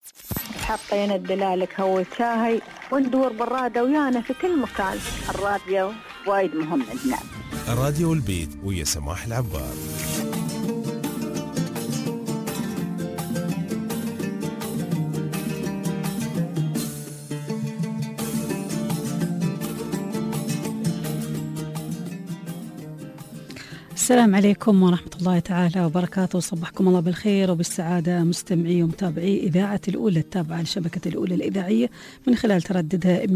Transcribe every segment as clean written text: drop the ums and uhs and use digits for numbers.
حطينا الدلالك هو شاهي وندور بالرادة ويانا في كل مكان. الراديو وايد مهم عندنا. راديو البيت ويا سماح العبار. السلام عليكم ورحمة الله تعالى وبركاته. صبحكم الله بالخير وبالسعادة مستمعي ومتابعي إذاعة الأولى التابعة لشبكة الأولى الإذاعية من خلال ترددها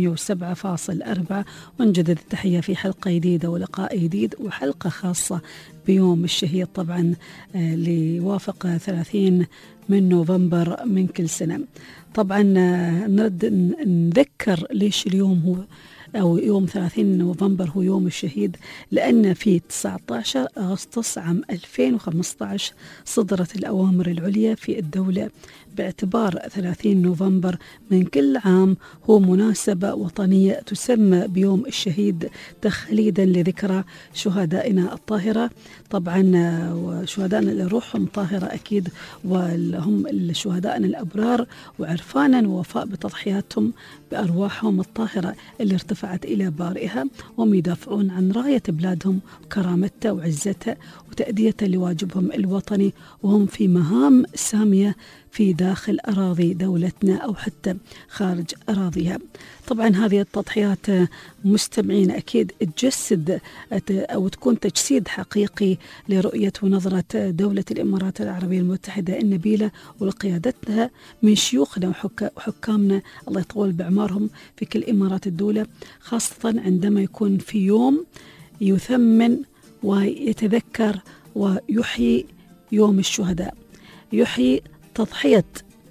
107.4. ونجدد التحية في حلقة جديدة ولقاء جديد وحلقة خاصة بيوم الشهيد طبعا اللي وافق 30 من نوفمبر من كل سنة. طبعا نرد نذكر ليش اليوم هو أو يوم 30 نوفمبر هو يوم الشهيد، لأن في 19 أغسطس عام 2015 صدرت الأوامر العليا في الدولة باعتبار 30 نوفمبر من كل عام هو مناسبة وطنية تسمى بيوم الشهيد تخليدا لذكرى شهدائنا الطاهرة. طبعا وشهدائنا اللي روحهم طاهرة أكيد وهم الشهدائنا الأبرار، وعرفانا ووفاء بتضحياتهم بأرواحهم الطاهرة اللي ارتفعت إلى بارئها، وهم يدافعون عن راية بلادهم وكرامتها وعزتها وتأدية لواجبهم الوطني، وهم في مهام سامية في داخل أراضي دولتنا أو حتى خارج أراضيها. طبعا هذه التضحيات مستمعين أكيد تجسد أو تكون تجسيد حقيقي لرؤية ونظرة دولة الإمارات العربية المتحدة النبيلة ولقيادتها من شيوخنا وحكامنا الله يطول بأعمارهم في كل إمارات الدولة، خاصة عندما يكون في يوم يثمن ويتذكر ويحيي يوم الشهداء، يحيي تضحية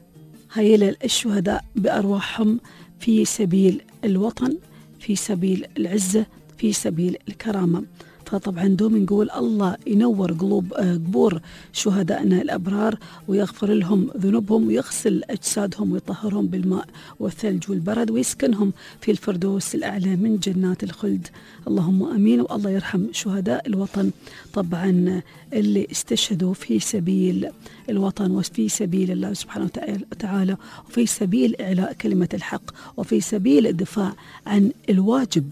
هؤلاء الشهداء بأرواحهم في سبيل الوطن، في سبيل العزة، في سبيل الكرامة. فطبعا دوم نقول الله ينور قبور شهدائنا الأبرار ويغفر لهم ذنوبهم ويغسل أجسادهم ويطهرهم بالماء والثلج والبرد ويسكنهم في الفردوس الأعلى من جنات الخلد. اللهم أمين. والله يرحم شهداء الوطن طبعا اللي استشهدوا في سبيل الوطن وفي سبيل الله سبحانه وتعالى وفي سبيل إعلاء كلمة الحق وفي سبيل الدفاع عن الواجب.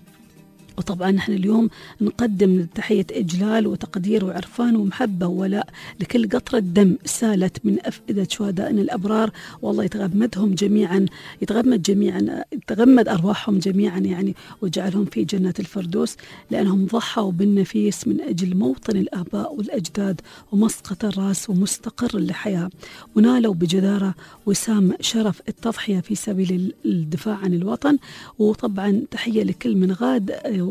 وطبعا نحن اليوم نقدم تحية إجلال وتقدير وعرفان ومحبة وولاء لكل قطرة دم سالت من أفئدة شهدائنا الأبرار، والله يتغمدهم جميعا، يتغمد أرواحهم جميعا يعني وجعلهم في جنة الفردوس، لأنهم ضحوا بالنفيس من أجل موطن الآباء والأجداد ومسقط الرأس ومستقر الحياة، ونالوا بجدارة وسام شرف التضحية في سبيل الدفاع عن الوطن. وطبعا تحية لكل من غاد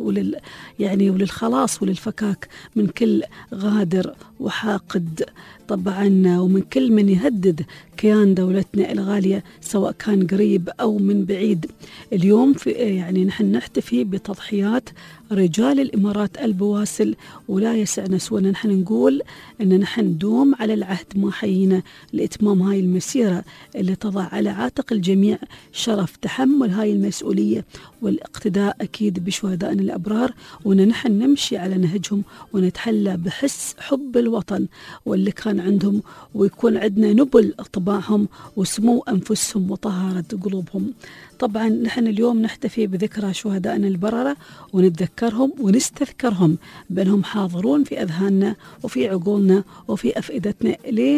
وللخلاص وللفكاك من كل غادر وحاقد طبعا، ومن كل من يهدد كيان دولتنا الغالية سواء كان قريب أو من بعيد. اليوم نحن نحتفي بتضحيات رجال الإمارات البواسل، ولا يسعنا سوى أن نحن نقول أن نحن ندوم على العهد ما حيينا لإتمام هاي المسيرة اللي تضع على عاتق الجميع شرف تحمل هاي المسؤولية والاقتداء أكيد بشهدائنا الأبرار، وأن نحن نمشي على نهجهم ونتحلى بحس حب الوطن واللي كان عندهم، ويكون عندنا نبل طباعهم وسمو أنفسهم وطهارة قلوبهم. طبعا نحن اليوم نحتفي بذكرى شهدائنا البررة ونتذكرهم ونستذكرهم بأنهم حاضرون في أذهاننا وفي عقولنا وفي أفئدتنا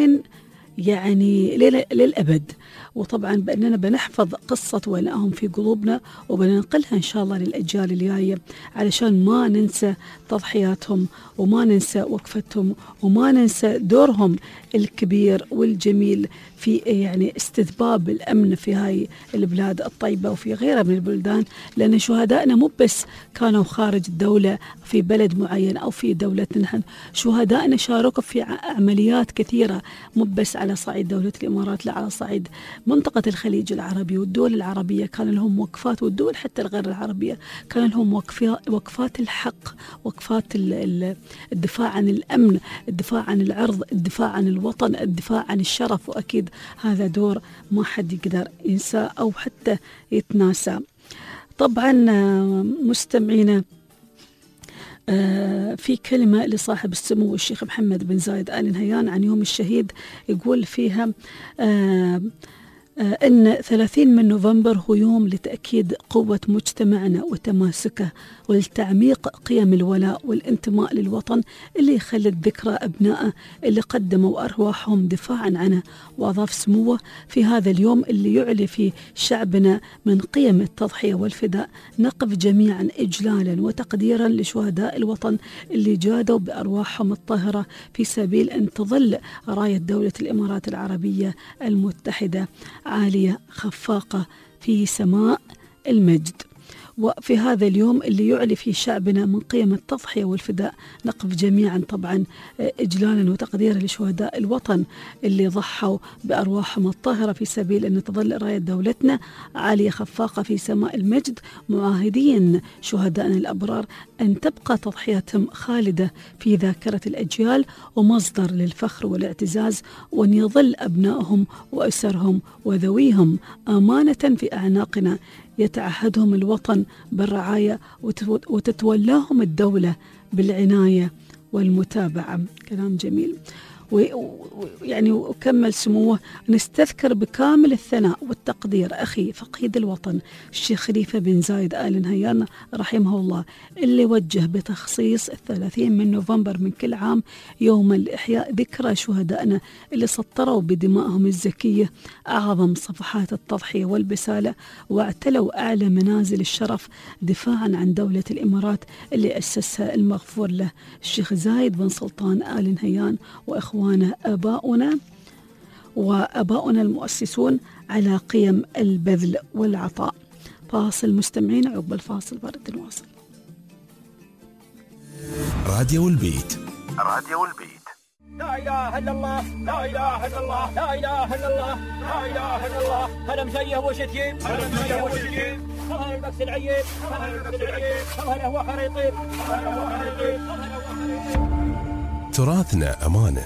للأبد. وطبعا بأننا بنحفظ قصة ولائهم في قلوبنا وبننقلها إن شاء الله للأجيال الجاية علشان ما ننسى تضحياتهم وما ننسى وقفتهم وما ننسى دورهم الكبير والجميل في استذباب الأمن في هاي البلاد الطيبة وفي غيرها من البلدان، لأن شهدائنا مو بس كانوا خارج الدولة في بلد معين أو في دولتنا، نحن شهدائنا شاركوا في عمليات كثيرة مو بس على صعيد دولة الإمارات، لا على صعيد منطقة الخليج العربي والدول العربية كان لهم وقفات، والدول حتى الغير العربية كان لهم وقفات الحق، وقفات الدفاع عن الأمن، الدفاع عن العرض، الدفاع عن الوطن، الدفاع عن الشرف. وأكيد هذا دور ما حد يقدر ينسى أو حتى يتناسى. طبعا مستمعينا في كلمة لصاحب السمو الشيخ محمد بن زايد آل نهيان عن يوم الشهيد يقول فيها أن 30 من نوفمبر هو يوم لتأكيد قوة مجتمعنا وتماسكه ولتعميق قيم الولاء والانتماء للوطن اللي يخلد ذكرى أبنائه اللي قدموا أرواحهم دفاعا عنه. وأضاف سموه في هذا اليوم اللي يعلي فيه شعبنا من قيم التضحية والفداء نقف جميعا إجلالا وتقديرا لشهداء الوطن اللي جادوا بأرواحهم الطاهرة في سبيل أن تظل راية دولة الإمارات العربية المتحدة عالية خفاقة في سماء المجد. وفي هذا اليوم اللي يعلي فيه شعبنا من قيم التضحية والفداء نقف جميعا طبعا إجلالا وتقديرا لشهداء الوطن اللي ضحوا بأرواحهم الطاهرة في سبيل أن تظل راية دولتنا عالية خفاقة في سماء المجد، معاهدين شهدائنا الأبرار أن تبقى تضحياتهم خالدة في ذاكرة الأجيال ومصدر للفخر والاعتزاز، وأن يظل أبنائهم وأسرهم وذويهم أمانة في أعناقنا يتعهدهم الوطن بالرعاية وتتولاهم الدولة بالعناية والمتابعة. كلام جميل. ويعني وكمل سموه: نستذكر بكامل الثناء والتقدير أخي فقيد الوطن الشيخ خليفة بن زايد آل نهيان رحمه الله، اللي وجه بتخصيص 30 من نوفمبر من كل عام يوما لإحياء ذكرى شهدائنا اللي سطروا بدمائهم الزكية أعظم صفحات التضحية والبسالة واعتلوا أعلى منازل الشرف دفاعا عن دولة الإمارات اللي أسسها المغفور له الشيخ زايد بن سلطان آل نهيان وإخوانه وأباؤنا المؤسسون على قيم البذل والعطاء. فاصل مستمعين، عقب الفاصل برد نواصل. راديو البيت. راديو البيت. لا إله إلا الله، لا إله إلا الله، لا إله إلا الله، لا إله إلا الله. هلا مزيه وشتيم، هلا مزيه وشتيم، هلا البكس العيب، هلا البكس العيب، هلا هو خريطين، هلا هو خريطين. تراثنا أمانة.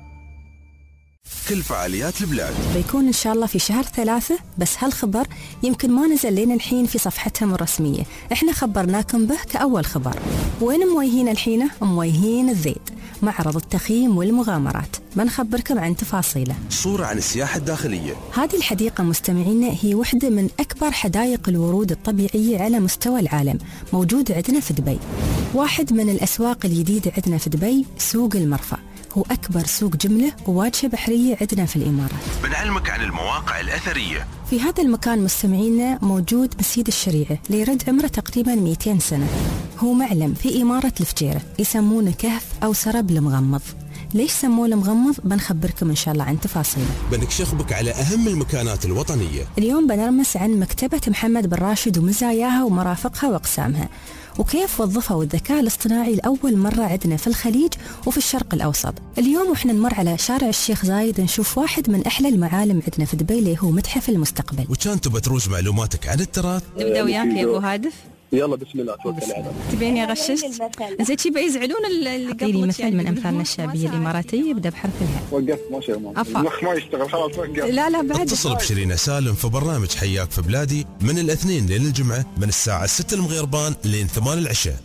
كل فعاليات البلاد بيكون إن شاء الله في شهر 3، بس هالخبر يمكن ما نزل لنا الحين في صفحتهم الرسمية. احنا خبرناكم به كأول خبر. وين مويهين الحين؟ مويهين الزيد، معرض التخييم والمغامرات، بنخبركم عن تفاصيله. صورة عن السياحة الداخلية. هذه الحديقة مستمعينا هي واحدة من أكبر حدائق الورود الطبيعية على مستوى العالم، موجود عندنا في دبي. واحد من الأسواق الجديدة عندنا في دبي سوق المرفأ، هو أكبر سوق جملة وواجهة بحرية عندنا في الإمارات. بنعلمك عن المواقع الأثرية. في هذا المكان مستمعينا موجود مسجد الشريعة اللي يرد عمره تقريبا 200 سنة. هو معلم في إمارة الفجيرة، يسمونه كهف أو سرب المغمض. ليش سموه المغمض؟ بنخبركم إن شاء الله عن تفاصيله. بنكشف بك على أهم المكانات الوطنية. اليوم بنرمس عن مكتبة محمد بن راشد ومزاياها ومرافقها وأقسامها، وكيف وظفوا الذكاء الاصطناعي لأول مرة عندنا في الخليج وفي الشرق الأوسط. اليوم وإحنا نمر على شارع الشيخ زايد نشوف واحد من أحلى المعالم عندنا في دبي اللي هو متحف المستقبل. وكان تبى تروج معلوماتك عن التراث؟ نبدأ وياك يا أبو هادف. يلا بسم الله توكل على الله. تبيني غششت؟ زين شي بيزعلون اللي قبل مثل من أمثالنا الشعبية الإماراتية يبدأ بحرف الهاء. وقفت ماشي المخ ما يشتغل خلاص وقف. لا بعد. اتصل بشيرين سالم في برنامج حياك في بلادي من الاثنين لين الجمعة من الساعة 6 المغربان لين 8 العشاء.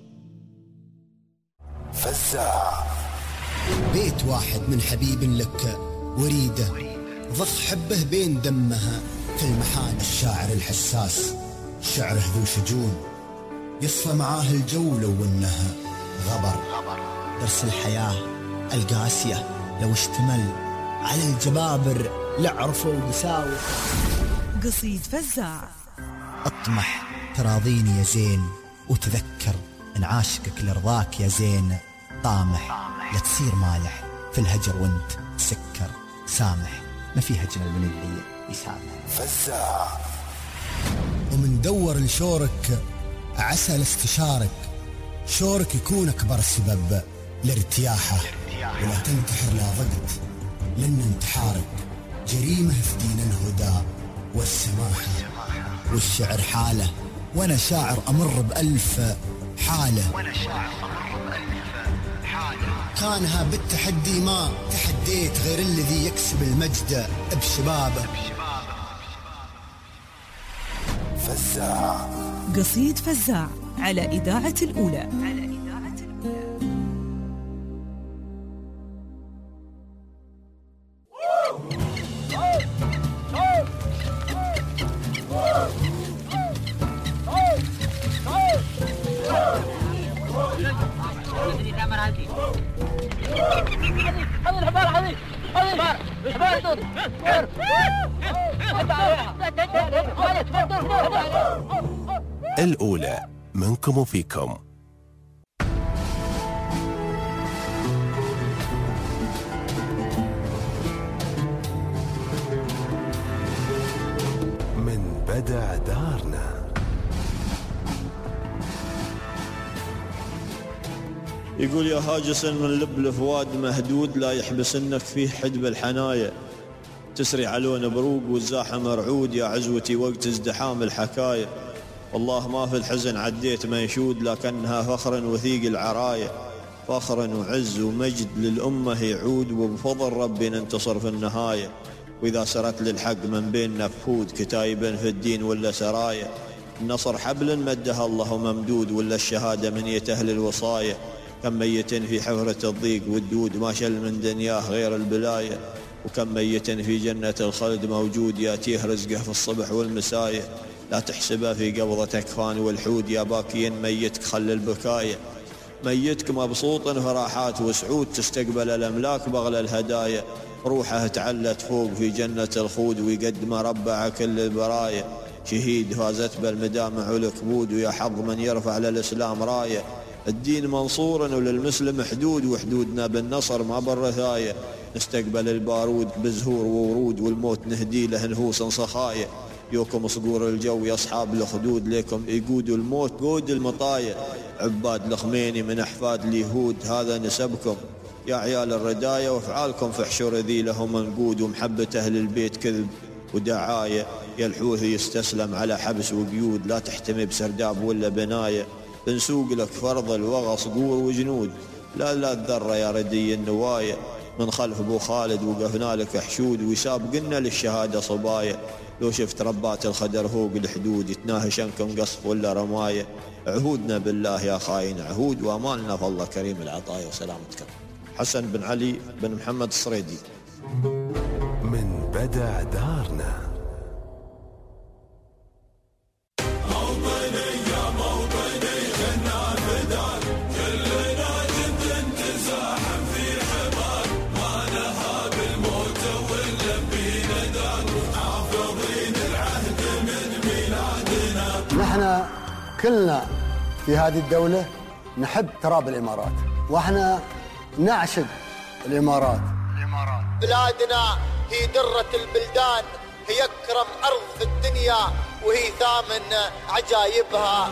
فزاع. بيت واحد من حبيب لك وريده، ضخ حبه بين دمها في المحان. الشاعر الحساس شعره ذو شجون، يصفى معاه الجو لو انها غبر. درس الحياة القاسية لو اشتمل على الجبابر لعرفوا ويساوي. قصيد فزاع. اطمح تراضيني يا زين، وتذكر ان عاشقك لرضاك يا زين. طامح لا تصير مالح في الهجر وانت تسكر. سامح ما في هجر من اللي يسامح. فزاع. ومن دور لشورك عسى لاستشارك، شورك يكون أكبر سبب لارتياحه. ولا تنتحر لا ضغط لأن انتحارك جريمة في دين الهدى والسماحة. والشعر حالة وأنا شاعر أمر بألف حالة. كانها بالتحدي ما تحديت غير الذي يكسب المجد بشبابه. فزاع. قصيد فزاع على إذاعة الأولى. الأولى منكم وفيكم. من بدع دارنا. يقول يا هاجس من لب الفؤاد مهدود لا يحبسنك فيه حدب الحنايا، تسري علون بروق والزاحم مرعود يا عزوتي وقت ازدحام الحكاية. والله ما في الحزن عديت منشود لكنها فخر وثيق العراية، فخر وعز ومجد للأمة يعود وبفضل ربي ننتصر في النهاية. وإذا سرت للحق من بين نفهود كتايبا في الدين ولا سرايا، النصر حبل مدها الله ممدود ولا الشهادة من يتهل الوصايا. كم ميت في حفرة الضيق والدود ما شل من دنياه غير البلاية، وكم ميت في جنة الخلد موجود ياتيه رزقه في الصبح والمساية. لا تحسبه في قبضة أكفان والحود يا باكين ميتك خل البكاية. ميتك مبسوط فراحات وسعود تستقبل الأملاك بغل الهدايا، روحه تعلت فوق في جنة الخود ويقدم ربع كل البرايا. شهيد فازت بالمدامع والكبود ويا حظ من يرفع للإسلام راية. الدين منصور وللمسلم حدود وحدودنا بالنصر ما بالرثاية. نستقبل البارود بزهور وورود والموت نهدي له نفوس صخايا. يوكم صقور الجو يا أصحاب الخدود ليكم يقود الموت قود المطايا. عباد الخميني من أحفاد اليهود هذا نسبكم يا عيال الرداية، وافعالكم في حشور ذي لهم منقود ومحبة أهل البيت كذب ودعاية. يا الحوثي يستسلم على حبس وقيود لا تحتمي بسرداب ولا بناية. بنسوق لك فرض الوغى صقور وجنود لا الذرة يا ردي النوايا. من خلف ابو خالد وقفنا لك حشود ويسابقنا للشهادة صبايا. لو شفت ربات الخدر فوق الحدود يتناهش عنكم قصف ولا رماية. عهودنا بالله يا خاين عهود وامالنا في الله كريم العطايا وسلامتكم. حسن بن علي بن محمد الصريدي. من بدع دارنا. نحن كلنا في هذه الدولة نحب تراب الإمارات، وإحنا نعشق الإمارات. بلادنا هي درة البلدان، هي أكرم أرض في الدنيا وهي ثامن عجائبها.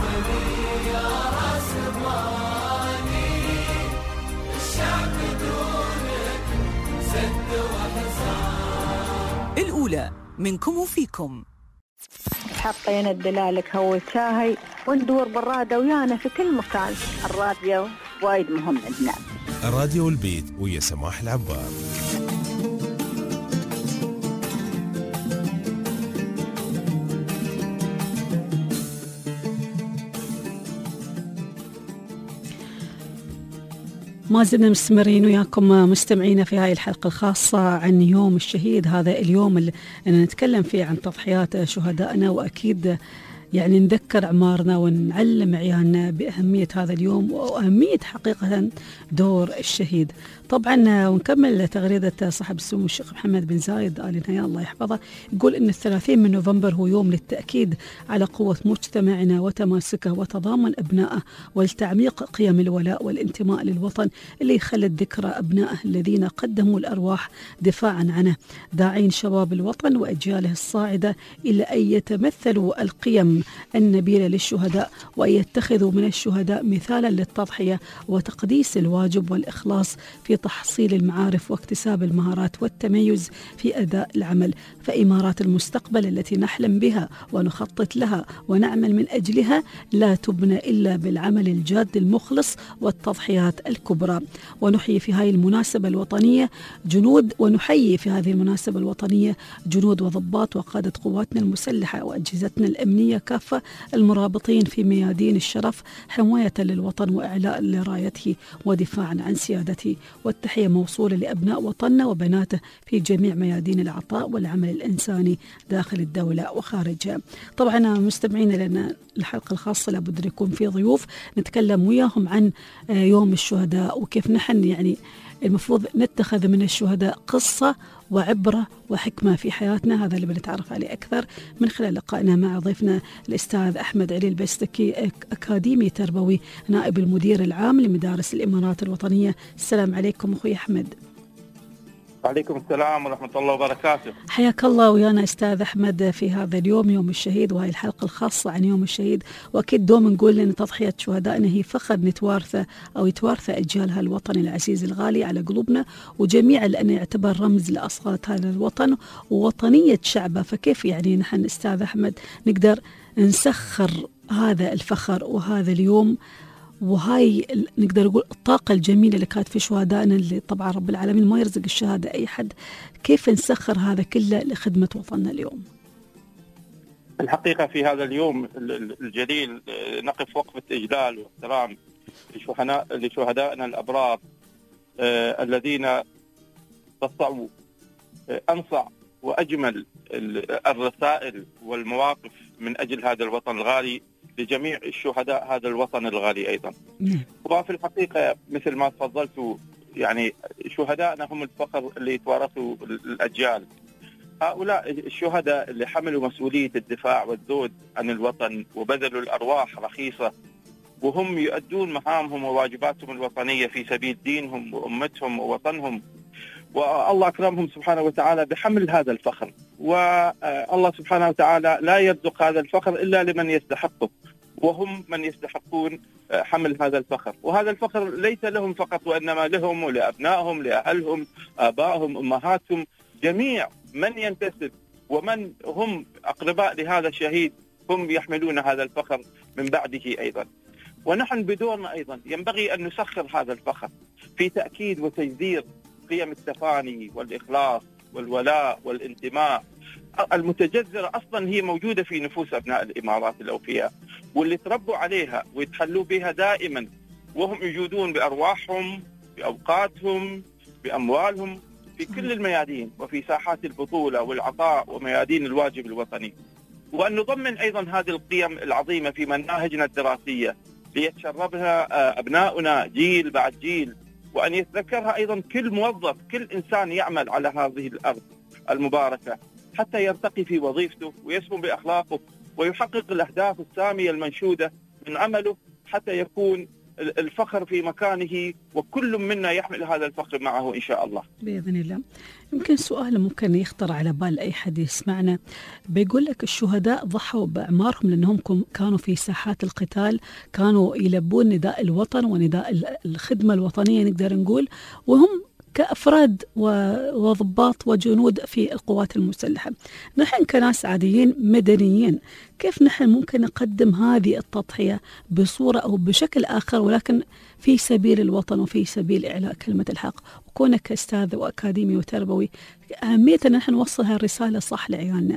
الأولى منكم وفيكم. حطينا الدلالك هو شاهي وندور بالرادة ويانا في كل مكان. الراديو وايد مهم عندنا. الراديو البيت ويا سماح العبار. ما زلنا مستمرين وياكم مستمعينا في هاي الحلقة الخاصة عن يوم الشهيد. هذا اليوم اللي نتكلم فيه عن تضحيات شهدائنا، وأكيد يعني نذكر أعمارنا ونعلم عيالنا بأهمية هذا اليوم وأهمية حقيقة دور الشهيد. طبعا ونكمل تغريدة صاحب السمو الشيخ محمد بن زايد آل نهيان الله يحفظه، يقول إن 30 من نوفمبر هو يوم للتأكيد على قوة مجتمعنا وتماسكه وتضامن أبنائه والتعميق قيم الولاء والانتماء للوطن اللي يخلد ذكرى أبنائه الذين قدموا الأرواح دفاعا عنه، داعين شباب الوطن وأجياله الصاعدة إلى أن يتمثلوا القيم النبيلة للشهداء وأن يتخذوا من الشهداء مثالا للتضحية وتقديس الواجب والإخلاص في تحصيل المعارف واكتساب المهارات والتميز في أداء العمل. فإمارات المستقبل التي نحلم بها ونخطط لها ونعمل من أجلها لا تبنى إلا بالعمل الجاد المخلص والتضحيات الكبرى. ونحيي في هذه المناسبة الوطنية جنود وضباط وقادة قواتنا المسلحة وأجهزتنا الأمنية كافة المرابطين في ميادين الشرف حماية للوطن وإعلاء لرايته ودفاعا عن سيادته. والتحية موصولة لأبناء وطننا وبناته في جميع ميادين العطاء والعمل الإنساني داخل الدولة وخارجها. طبعا مستمعين لنا الحلقة الخاصة لابد يكون في ضيوف نتكلم وياهم عن يوم الشهداء وكيف نحن يعني المفروض نتخذ من الشهداء قصة وعبرة وحكمة في حياتنا. هذا اللي بنتعرف عليه أكثر من خلال لقائنا مع ضيفنا الأستاذ أحمد علي البستكي، أكاديمي تربوي، نائب المدير العام لمدارس الإمارات الوطنية. السلام عليكم أخوي أحمد. وعليكم السلام ورحمة الله وبركاته. حياك الله ويانا أستاذ أحمد في هذا اليوم، يوم الشهيد، وهي الحلقة الخاصة عن يوم الشهيد. وأكيد دوم نقول أن تضحية شهدائنا هي فخر نتوارثه أو يتوارثه أجيال هالوطن العزيز الغالي على قلوبنا وجميعا، لأنه يعتبر رمز لأصالة هذا الوطن ووطنية شعبه. فكيف يعني نحن أستاذ أحمد نقدر نسخر هذا الفخر وهذا اليوم وهاي نقدر نقول الطاقة الجميلة اللي كانت في شهدائنا، اللي طبعا رب العالمين ما يرزق الشهادة أي حد، كيف نسخر هذا كله لخدمة وطننا اليوم؟ الحقيقة في هذا اليوم الجليل نقف وقفة إجلال واحترام لشهدائنا الأبرار الذين قطعوا أنصع وأجمل الرسائل والمواقف من أجل هذا الوطن الغالي لجميع الشهداء هذا الوطن الغالي أيضا. وفي الحقيقة مثل ما تفضلتوا يعني شهدائنا هم الفخر اللي يتوارثوا الأجيال. هؤلاء الشهداء اللي حملوا مسؤولية الدفاع والذود عن الوطن وبذلوا الأرواح رخيصة، وهم يؤدون مهامهم وواجباتهم الوطنية في سبيل دينهم وأمتهم ووطنهم، والله أكرمهم سبحانه وتعالى بحمل هذا الفخر. والله سبحانه وتعالى لا يرزق هذا الفخر إلا لمن يستحقه، وهم من يستحقون حمل هذا الفخر. وهذا الفخر ليس لهم فقط وإنما لهم ولأبنائهم لأهلهم آبائهم أمهاتهم، جميع من ينتسب ومن هم أقرباء لهذا الشهيد هم يحملون هذا الفخر من بعده أيضا. ونحن بدورنا أيضا ينبغي أن نسخر هذا الفخر في تأكيد وتجذير قيم التفاني والإخلاص والولاء والانتماء المتجذرة أصلا هي موجودة في نفوس أبناء الإمارات الأوفياء، واللي تربوا عليها ويتحلوا بها دائما، وهم يجودون بأرواحهم بأوقاتهم بأموالهم في كل الميادين وفي ساحات البطولة والعطاء وميادين الواجب الوطني. وأن نضمن أيضا هذه القيم العظيمة في مناهجنا الدراسية ليتشربها أبناؤنا جيل بعد جيل، وأن يتذكرها أيضا كل موظف كل إنسان يعمل على هذه الأرض المباركة حتى يرتقي في وظيفته ويسمو بأخلاقه ويحقق الأهداف السامية المنشودة من عمله حتى يكون الفخر في مكانه، وكل منا يحمل هذا الفخر معه إن شاء الله بإذن الله. يمكن سؤال ممكن يخطر على بال أي حد يسمعنا، بيقول لك الشهداء ضحوا بأعمارهم لأنهم كانوا في ساحات القتال، كانوا يلبون نداء الوطن ونداء الخدمة الوطنية نقدر نقول، وهم كأفراد وضباط وجنود في القوات المسلحة. نحن كناس عاديين مدنيين كيف نحن ممكن نقدم هذه التضحية بصورة أو بشكل آخر ولكن في سبيل الوطن وفي سبيل إعلاء كلمة الحق؟ وكونك أستاذ وأكاديمي وتربوي، أهمية أن نحن نوصل هالرسالة صح لعيالنا.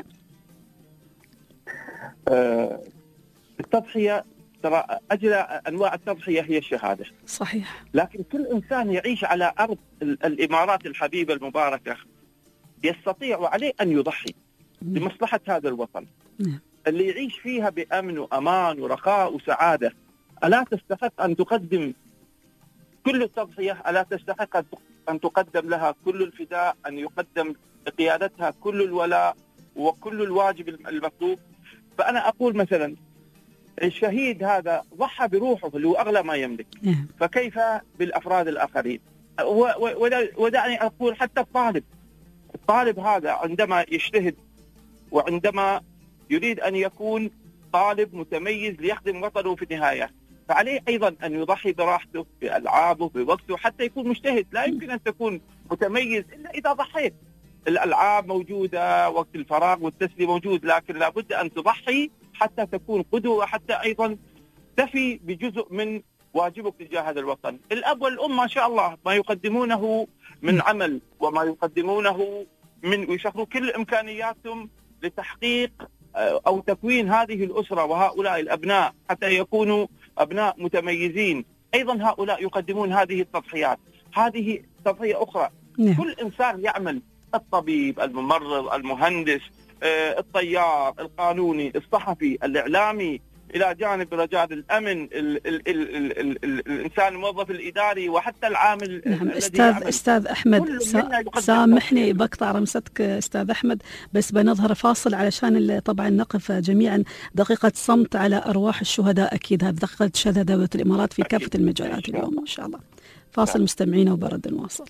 التضحية ترى أجل أنواع التضحية هي الشهادة، صحيح، لكن كل إنسان يعيش على أرض الإمارات الحبيبة المباركة يستطيع وعليه أن يضحي لمصلحة هذا الوطن اللي يعيش فيها بأمن وأمان ورخاء وسعادة. ألا تستحق أن تقدم كل التضحية؟ ألا تستحق أن تقدم لها كل الفداء؟ أن يقدم لقيادتها كل الولاء وكل الواجب المطلوب؟ فأنا أقول مثلا الشهيد هذا ضحى بروحه اللي هو أغلى ما يملك، فكيف بالأفراد الآخرين؟ ودعني أقول حتى الطالب هذا عندما يجتهد وعندما يريد أن يكون طالب متميز ليخدم وطنه في النهاية، فعليه أيضا أن يضحي براحته بألعابه بوقته حتى يكون مجتهد. لا يمكن أن تكون متميز إلا إذا ضحيت. الألعاب موجودة، وقت الفراغ والتسلي موجود، لكن لابد أن تضحي حتى تكون قدوة وحتى أيضا تفي بجزء من واجبك تجاه هذا الوطن. الأب والأم ما شاء الله ما يقدمونه من عمل وما يقدمونه من ويشغلوا كل إمكانياتهم لتحقيق أو تكوين هذه الأسرة وهؤلاء الأبناء حتى يكونوا أبناء متميزين. أيضا هؤلاء يقدمون هذه التضحيات. هذه تضحية أخرى. كل إنسان يعمل، الطبيب، الممرض، المهندس، الطيار، القانوني، الصحفي، الإعلامي، إلى جانب رجال الأمن، الإنسان الموظف الإداري، وحتى العامل. نعم أستاذ أحمد، سامحني بقطع رمستك أستاذ أحمد، بس بنظهر فاصل علشان طبعا نقف جميعا دقيقة صمت على أرواح الشهداء. أكيد هذه دقيقة شهداء دولة الإمارات في كافة المجالات اليوم إن شاء الله. فاصل مستمعينا وبرد نواصل.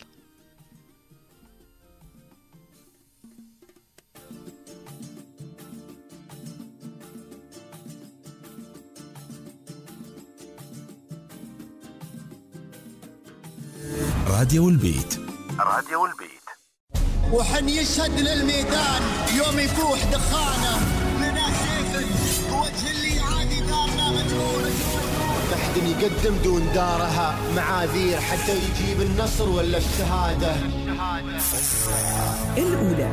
راديو البيت. وحن يشهد للميدان يوم يفوح دخانه، لنا سيف وجه اللي عادي دارنا مجنون. تحت يقدم دون دارها معاذير حتى يجيب النصر ولا الشهادة. الأولى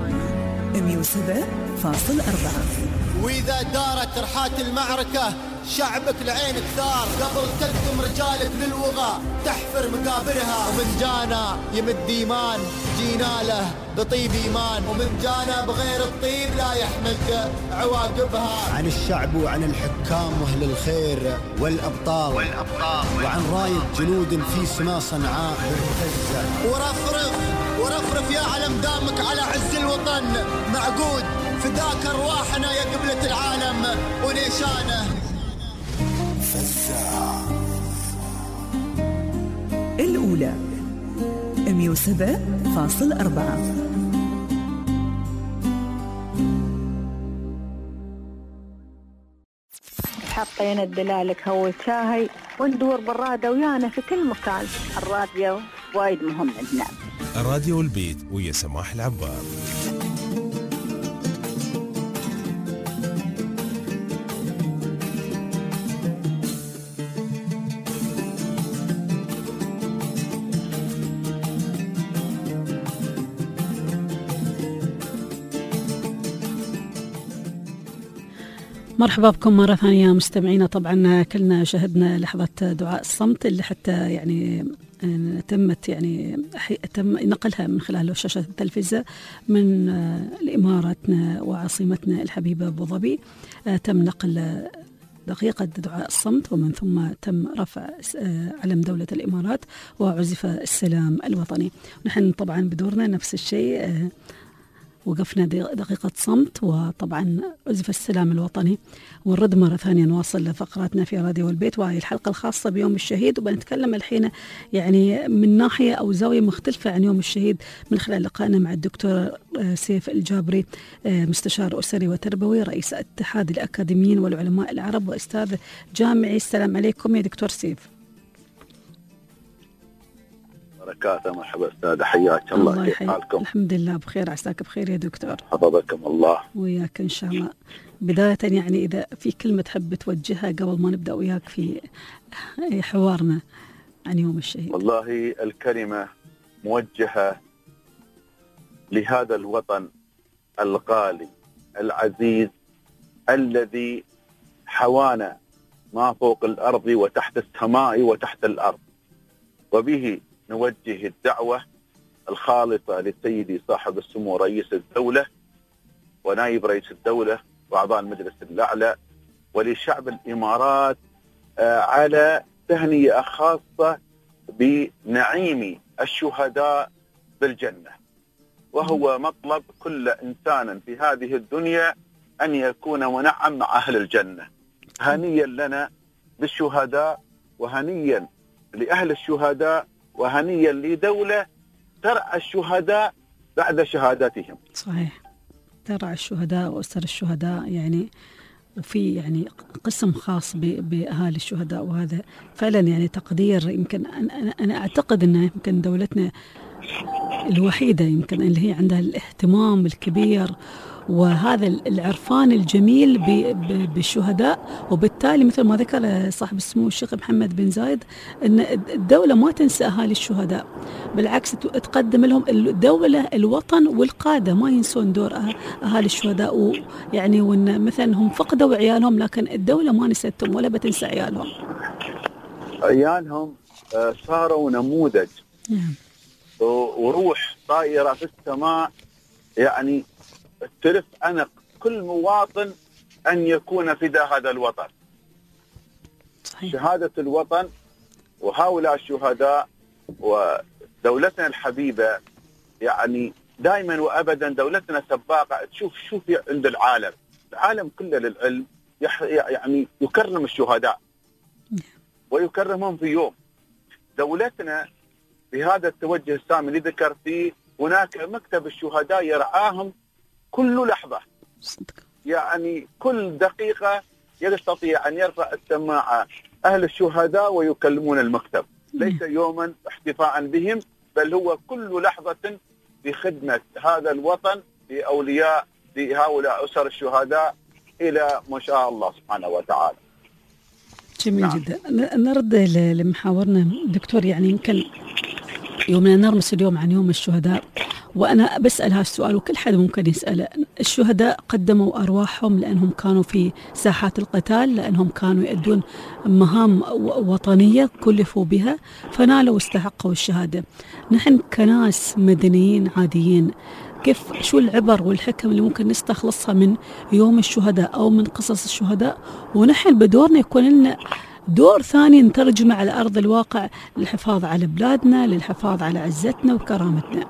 107.4. وإذا دارت رحات المعركة شعبك لعين كثار، قبل تقدم رجالك للوغى تحفر مقابرها. ومن جانا يمد إيمان جينا له بطيب إيمان، ومن جانا بغير الطيب لا يحمد عواقبها. عن الشعب وعن الحكام وأهل الخير والأبطال وعن راية جنود في سما صنعاء مرتزة. ورفرف يا علم دامك على عز الوطن معقود، فداك أرواحنا يا قبلة العالم ونيشانه. الأولى 107.4. حطينا الدلالك هو شاهي وندور بالرادة ويانا في كل مكان. الراديو وايد مهم عندنا. راديو البيت ويا سماح العبار. مرحبا بكم مرة ثانية مستمعينا. طبعا كلنا شهدنا لحظة دعاء الصمت اللي حتى يعني تمت تم نقلها من خلال شاشة التلفزة من الإماراتنا وعاصمتنا الحبيبة أبو ظبي. تم نقل دقيقة دعاء الصمت ومن ثم تم رفع علم دولة الإمارات وعزف السلام الوطني. نحن طبعا بدورنا نفس الشيء، وقفنا دقيقة صمت وطبعا عزف السلام الوطني، ونرد مرة ثانية نواصل فقراتنا في راديو البيت وهي الحلقة الخاصة بيوم الشهيد. وبنتكلم الحين يعني من ناحية أو زاوية مختلفة عن يوم الشهيد من خلال لقائنا مع الدكتور سيف الجابري، مستشار أسري وتربوي، رئيس اتحاد الأكاديميين والعلماء العرب وأستاذ جامعي. السلام عليكم يا دكتور سيف. بركاته. مرحبا أستاذ، حياك الله. كيف حالكم؟ الحمد لله بخير، عساك بخير يا دكتور. حفظكم الله وياك إن شاء الله. بداية يعني إذا في كلمة تحب توجهها قبل ما نبدأ وياك في حوارنا عن يوم الشهيد. والله الكلمة موجهة لهذا الوطن الغالي العزيز الذي حوانا ما فوق الأرض وتحت السماء وتحت الأرض، وبه نوجه الدعوة الخالصة لسيدي صاحب السمو رئيس الدولة ونائب رئيس الدولة وأعضاء المجلس الأعلى ولشعب الإمارات على تهنئة خاصة بنعيم الشهداء بالجنة، وهو مطلب كل إنسان في هذه الدنيا أن يكون منعم مع أهل الجنة. هنيا لنا بالشهداء، وهنيا لأهل الشهداء، وهنيا لدولة ترعى الشهداء بعد شهادتهم. صحيح، ترعى الشهداء وأسر الشهداء يعني، وفي يعني قسم خاص بأهالي الشهداء، وهذا فعلا يعني تقدير. يمكن أنا أعتقد أن يمكن دولتنا الوحيدة يمكن اللي هي عندها الاهتمام الكبير وهذا العرفان الجميل بالشهداء، وبالتالي مثل ما ذكر صاحب السمو الشيخ محمد بن زايد أن الدولة ما تنسى أهالي الشهداء، بالعكس تقدم لهم الدولة الوطن والقادة ما ينسون دور أهالي الشهداء، ويعني وأن مثلا هم فقدوا عيالهم لكن الدولة ما نسيتهم ولا بتنسى عيالهم. عيالهم صاروا نموذج وروح طائرة في السماء، يعني تلف عنق كل مواطن أن يكون فداء هذا الوطن. صحيح. شهادة الوطن وهؤلاء الشهداء ودولتنا الحبيبة، يعني دائما وأبدا دولتنا سباقة. شوف عند العالم كله للعلم يعني يكرم الشهداء ويكرمهم في يوم. دولتنا بهذا التوجه السامي اللي ذكر فيه، هناك مكتب الشهداء يرعاهم كل لحظة، يعني كل دقيقة يستطيع أن يرفع السماعة أهل الشهداء ويكلمون المكتب، ليس يوما احتفاء بهم، بل هو كل لحظة في خدمة هذا الوطن لأولياء لهؤلاء أسر الشهداء إلى ما شاء الله سبحانه وتعالى. جميل جدا. نرد لمحاورنا دكتور، يعني يمكن يومنا نرمس اليوم عن يوم الشهداء، وأنا بسأل هذا السؤال وكل حد ممكن يسأله. الشهداء قدموا أرواحهم لأنهم كانوا في ساحات القتال، لأنهم كانوا يؤدون مهام وطنية كلفوا بها فنالوا واستحقوا الشهادة. نحن كناس مدنيين عاديين، شو العبر والحكم اللي ممكن نستخلصها من يوم الشهداء أو من قصص الشهداء، ونحن بدورنا يكون لنا دور ثاني نترجمه على أرض الواقع للحفاظ على بلادنا، للحفاظ على عزتنا وكرامتنا؟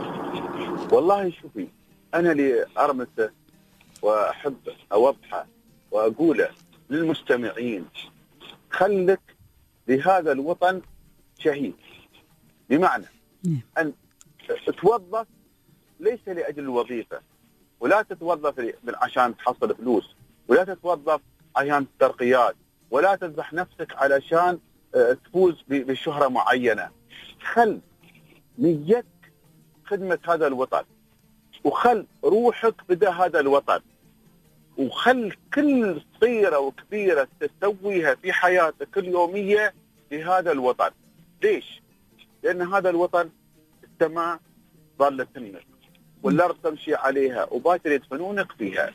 والله شوفي، أنا اللي أرمسه وأحب أوضحه وأقوله للمستمعين، خلك لهذا الوطن شهيد، بمعنى أن تتوظف ليس لأجل الوظيفة، ولا تتوظف عشان تحصل فلوس، ولا تتوظف عشان ترقيات، ولا تذبح نفسك علشان تفوز بشهرة معينة. خل نيتك خدمة هذا الوطن، وخل روحك بدأ هذا الوطن، وخل كل صغيرة وكبيرة تسويها في حياتك اليومية لهذا الوطن. ليش؟ لأن هذا الوطن السماء ظلت تمك والأرض تمشي عليها وباكر يدفنونك فيها.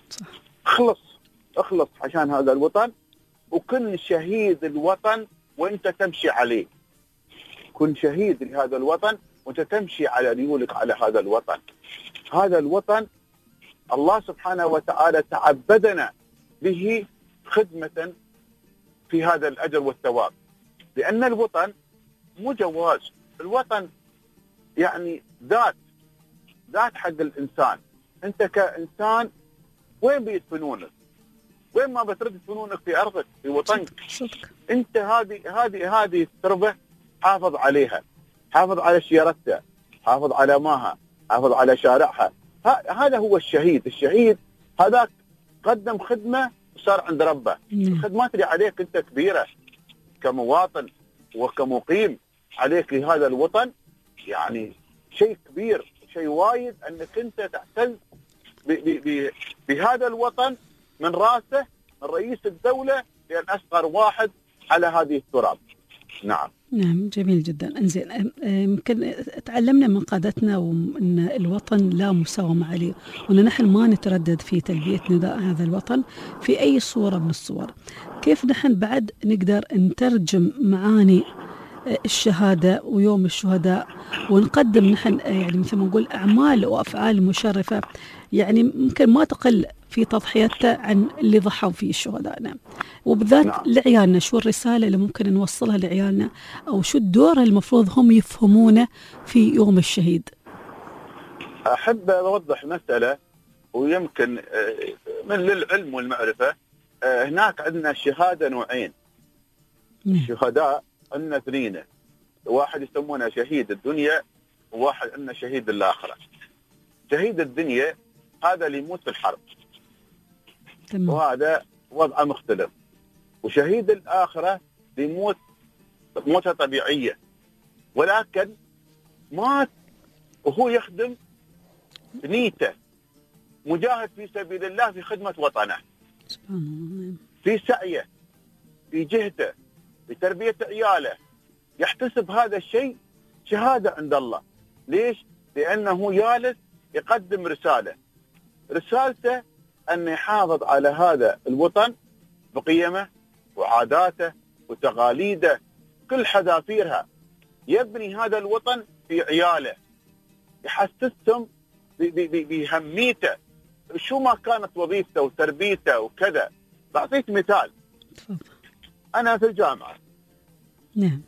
اخلص عشان هذا الوطن، وكن شهيد الوطن وانت تمشي عليه. كن شهيد لهذا الوطن وانت تمشي على ريولك على هذا الوطن. هذا الوطن الله سبحانه وتعالى تعبدنا به خدمة في هذا الأجر والثواب، لأن الوطن مو جواز، الوطن يعني ذات حق الإنسان. أنت كإنسان وين بيدفنونك؟ وين ما بترد يدفنونك؟ في أرضك، في وطنك. أنت هذه التربة حافظ عليها، حافظ على شيرتها، حافظ على ماها، حافظ على شارعها. هذا هو الشهيد. الشهيد هذاك قدم خدمة وصار عند ربه. الخدمات اللي عليك أنت كبيرة كمواطن وكمقيم عليك لهذا الوطن، يعني شيء كبير، شيء وايد، أنك أنت تعتز بهذا الوطن من راسه، من رئيس الدولة لأن أصغر واحد على هذه التراب. نعم جميل جدا. انزين، يمكن تعلمنا من قادتنا وان الوطن لا مساومة عليه، وان نحن ما نتردد في تلبية نداء هذا الوطن في اي صورة من الصور. كيف نحن بعد نقدر نترجم معاني الشهادة ويوم الشهداء ونقدم نحن يعني مثل ما نقول أعمال وأفعال مشرفة، يعني ممكن ما تقل في تضحيتها عن اللي ضحوا فيه شهدائنا، وبالذات لعيالنا. شو الرسالة اللي ممكن نوصلها لعيالنا، أو شو الدور المفروض هم يفهمونه في يوم الشهيد؟ أحب أوضح مسألة، ويمكن من للعلم والمعرفة. هناك عندنا الشهادة نوعين. الشهداء عندنا اثنين، واحد يسمونه شهيد الدنيا، وواحد عندنا شهيد الآخرة. شهيد الدنيا هذا اللي يموت في الحرب، وهذا وضعه مختلف. وشهيد الآخرة يموت موتة طبيعية، ولكن مات وهو يخدم بنيته، مجاهد في سبيل الله في خدمة وطنه، في سعيه، في جهده، في تربية عياله، يحتسب هذا الشيء شهادة عند الله. ليش؟ لأنه جالس يقدم رسالته أن يحافظ على هذا الوطن بقيمه وعاداته وتقاليده، كل حذافيرها، يبني هذا الوطن في عياله، يحسسهم بهميته، شو ما كانت وظيفته وتربيته وكذا. بعطيك مثال. انا في الجامعه نعم